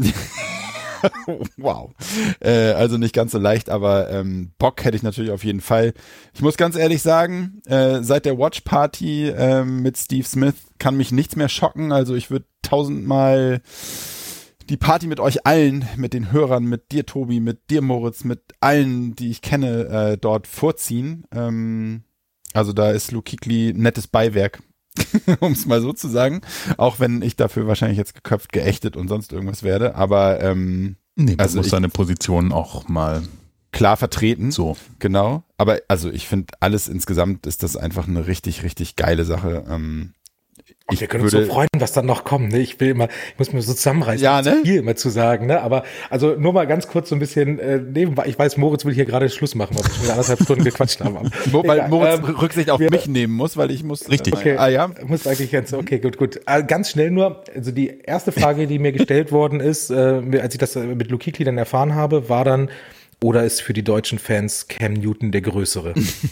Wow. Also nicht ganz so leicht, aber Bock hätte ich natürlich auf jeden Fall. Ich muss ganz ehrlich sagen, seit der Watch Party mit Steve Smith kann mich nichts mehr schocken. Also ich würde 1000-mal die Party mit euch allen, mit den Hörern, mit dir Tobi, mit dir Moritz, mit allen, die ich kenne, dort vorziehen. Also da ist Luke Kuechly nettes Beiwerk. Um es mal so zu sagen, auch wenn ich dafür wahrscheinlich jetzt geköpft, geächtet und sonst irgendwas werde, aber man muss seine Position auch mal klar vertreten. So. Genau, aber also ich finde alles insgesamt ist das einfach eine richtig, richtig geile Sache. Wir können uns so freuen, was dann noch kommt. Ne? Ich muss mir so zusammenreißen, viel immer zu sagen. Ne? Aber also nur mal ganz kurz so ein bisschen nebenbei. Ich weiß, Moritz will hier gerade Schluss machen, weil wir schon wieder 1,5 Stunden gequatscht haben. Weil Moritz Rücksicht auf mich nehmen muss, weil ich muss. Richtig. Okay, muss eigentlich ganz, okay, gut. Ganz schnell nur, also die erste Frage, die mir gestellt worden ist, als ich das mit Luke Kuechly dann erfahren habe, war dann, oder ist für die deutschen Fans Cam Newton der Größere?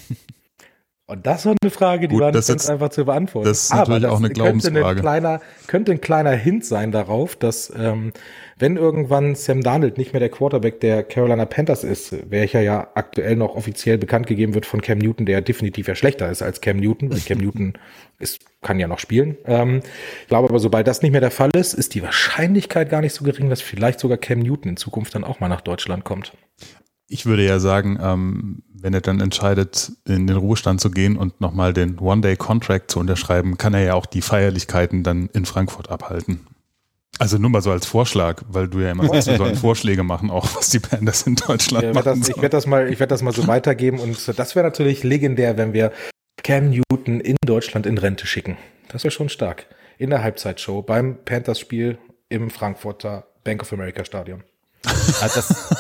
Und das war eine Frage, die war nicht ganz einfach zu beantworten. Das ist natürlich auch eine Glaubensfrage. Könnte ein kleiner Hint sein darauf, dass wenn irgendwann Sam Darnold nicht mehr der Quarterback der Carolina Panthers ist, welcher ja aktuell noch offiziell bekannt gegeben wird von Cam Newton, der definitiv ja schlechter ist als Cam Newton, weil Cam Newton kann ja noch spielen. Ich glaube aber, sobald das nicht mehr der Fall ist die Wahrscheinlichkeit gar nicht so gering, dass vielleicht sogar Cam Newton in Zukunft dann auch mal nach Deutschland kommt. Ich würde ja sagen, wenn er dann entscheidet, in den Ruhestand zu gehen und nochmal den One-Day-Contract zu unterschreiben, kann er ja auch die Feierlichkeiten dann in Frankfurt abhalten. Also nur mal so als Vorschlag, weil du ja immer sagst, wir sollen Vorschläge machen, auch was die Panthers in Deutschland machen. Ich werde das mal so weitergeben und das wäre natürlich legendär, wenn wir Cam Newton in Deutschland in Rente schicken. Das wäre schon stark. In der Halbzeitshow beim Panthers-Spiel im Frankfurter Bank of America Stadion.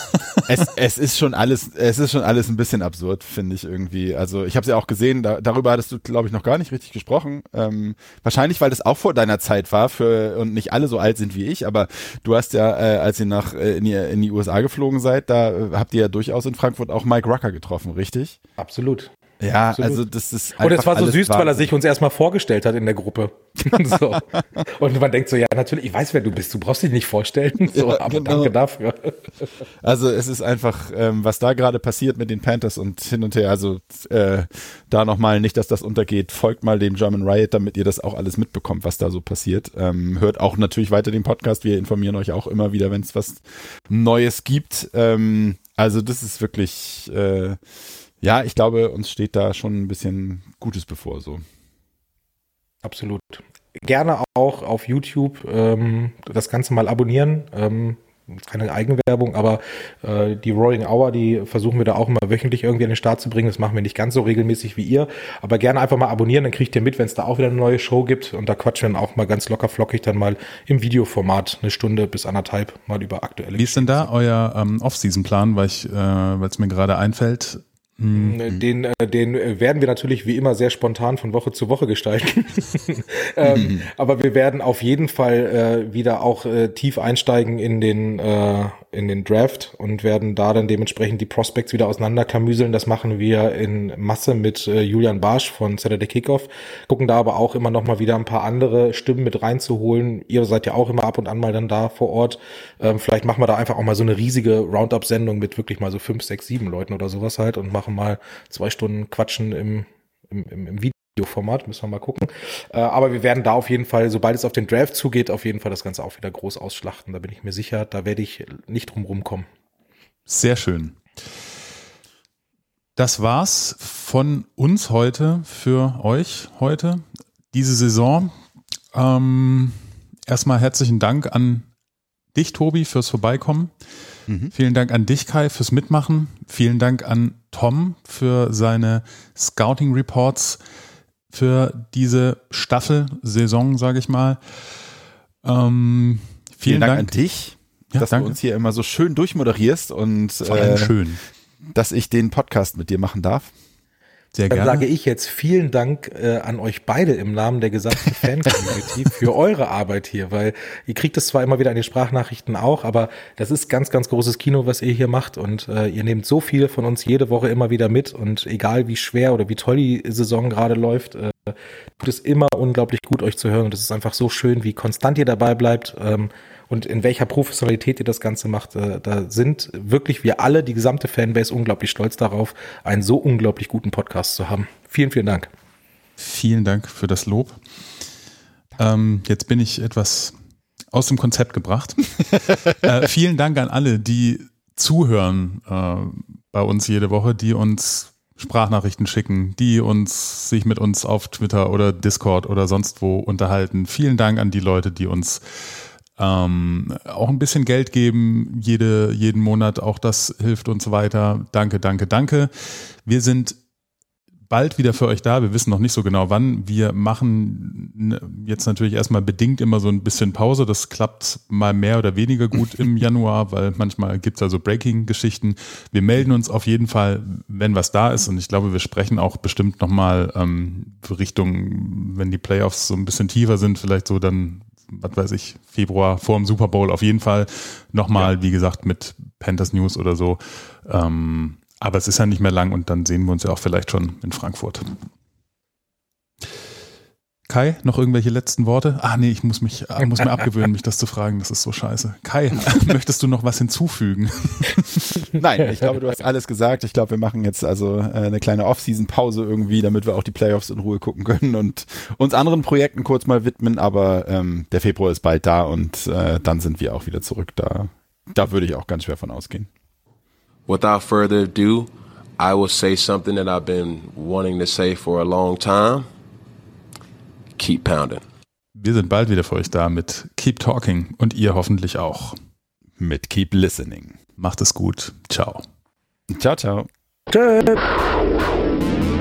Es ist schon alles ein bisschen absurd, finde ich irgendwie. Also ich habe es ja auch gesehen, darüber hattest du, glaube ich, noch gar nicht richtig gesprochen. Wahrscheinlich, weil das auch vor deiner Zeit war und nicht alle so alt sind wie ich, aber du hast ja, als ihr in die USA geflogen seid, da habt ihr ja durchaus in Frankfurt auch Mike Rucker getroffen, richtig? Absolut. Ja, Absolut. also das ist einfach. Und es war so süß, Wahnsinn. weil er sich uns erstmal vorgestellt hat in der Gruppe. So. Und man denkt so, ja, natürlich, ich weiß, wer du bist, du brauchst dich nicht vorstellen. So, Ja, aber genau. danke dafür. Also es ist einfach, was da gerade passiert mit den Panthers und hin und her, also da nochmal nicht, dass das untergeht, folgt mal dem German Riot, damit ihr das auch alles mitbekommt, was da so passiert. Hört auch natürlich weiter den Podcast, wir informieren euch auch immer wieder, wenn es was Neues gibt. Also das ist wirklich, ja, ich glaube, uns steht da schon ein bisschen Gutes bevor, so. Absolut. Gerne auch auf YouTube das Ganze mal abonnieren. Keine Eigenwerbung, aber die Roaring Hour, die versuchen wir da auch immer wöchentlich irgendwie an den Start zu bringen. Das machen wir nicht ganz so regelmäßig wie ihr, aber gerne einfach mal abonnieren, dann kriegt ihr mit, wenn es da auch wieder eine neue Show gibt, und da quatschen wir dann auch mal ganz locker flockig dann mal im Videoformat 1 Stunde bis 1,5 mal über aktuelle. Wie ist denn da euer Off-Season-Plan, weil es mir gerade einfällt? Den werden wir natürlich wie immer sehr spontan von Woche zu Woche gestalten. Aber wir werden auf jeden Fall wieder auch tief einsteigen in den Draft und werden da dann dementsprechend die Prospects wieder auseinanderklamüseln. Das machen wir in Masse mit Julian Barsch von Saturday Kickoff. Gucken da aber auch immer noch mal wieder ein paar andere Stimmen mit reinzuholen. Ihr seid ja auch immer ab und an mal dann da vor Ort. Vielleicht machen wir da einfach auch mal so eine riesige Roundup-Sendung mit wirklich mal so 5, 6, 7 Leuten oder sowas halt und machen mal 2 Stunden Quatschen im Videoformat, müssen wir mal gucken. Aber wir werden da auf jeden Fall, sobald es auf den Draft zugeht, auf jeden Fall das Ganze auch wieder groß ausschlachten. Da bin ich mir sicher, da werde ich nicht drum rumkommen. Sehr schön. Das war's von uns heute für euch heute, diese Saison. Erstmal herzlichen Dank an dich, Tobi, fürs Vorbeikommen. Vielen Dank an dich, Kai, fürs Mitmachen. Vielen Dank an Tom für seine Scouting-Reports für diese Staffel-Saison, sage ich mal. Vielen Dank an dich, ja, dass danke. du uns hier immer so schön durchmoderierst und Vor allem schön. dass ich den Podcast mit dir machen darf. Sehr Dann gerne. sage ich jetzt vielen Dank an euch beide im Namen der gesamten Fan-Community für eure Arbeit hier, weil ihr kriegt es zwar immer wieder in den Sprachnachrichten auch, aber das ist ganz, ganz großes Kino, was ihr hier macht, und ihr nehmt so viel von uns jede Woche immer wieder mit, und egal wie schwer oder wie toll die Saison gerade läuft, tut es immer unglaublich gut, euch zu hören, und es ist einfach so schön, wie konstant ihr dabei bleibt, und in welcher Professionalität ihr das Ganze macht. Da sind wirklich wir alle, die gesamte Fanbase, unglaublich stolz darauf, einen so unglaublich guten Podcast zu haben. Vielen, vielen Dank. Vielen Dank für das Lob. Jetzt bin ich etwas aus dem Konzept gebracht. Vielen Dank an alle, die zuhören bei uns jede Woche, die uns Sprachnachrichten schicken, die sich mit uns auf Twitter oder Discord oder sonst wo unterhalten. Vielen Dank an die Leute, die uns auch ein bisschen Geld geben, jeden Monat. Auch das hilft uns weiter. Danke, danke, danke. Wir sind bald wieder für euch da. Wir wissen noch nicht so genau wann. Wir machen jetzt natürlich erstmal bedingt immer so ein bisschen Pause. Das klappt mal mehr oder weniger gut im Januar, weil manchmal gibt es also Breaking-Geschichten. Wir melden uns auf jeden Fall, wenn was da ist. Und ich glaube, wir sprechen auch bestimmt nochmal Richtung, wenn die Playoffs so ein bisschen tiefer sind, vielleicht so dann, was weiß ich, Februar vor dem Super Bowl auf jeden Fall nochmal, wie gesagt, mit Panthers News oder so. Aber es ist ja nicht mehr lang, und dann sehen wir uns ja auch vielleicht schon in Frankfurt. Kai, noch irgendwelche letzten Worte? Nee, ich muss mir abgewöhnen, mich das zu fragen. Das ist so scheiße. Kai, möchtest du noch was hinzufügen? Nein, ich glaube, du hast alles gesagt. Ich glaube, wir machen jetzt also eine kleine Off-Season-Pause irgendwie, damit wir auch die Playoffs in Ruhe gucken können und uns anderen Projekten kurz mal widmen. Aber der Februar ist bald da, und dann sind wir auch wieder zurück. Da würde ich auch ganz schwer von ausgehen. Without further ado, I will say something that I've been wanting to say for a long time. Keep pounding. Wir sind bald wieder für euch da mit Keep Talking, und ihr hoffentlich auch. Mit Keep Listening. Macht es gut. Ciao. Ciao, ciao. Tschüss.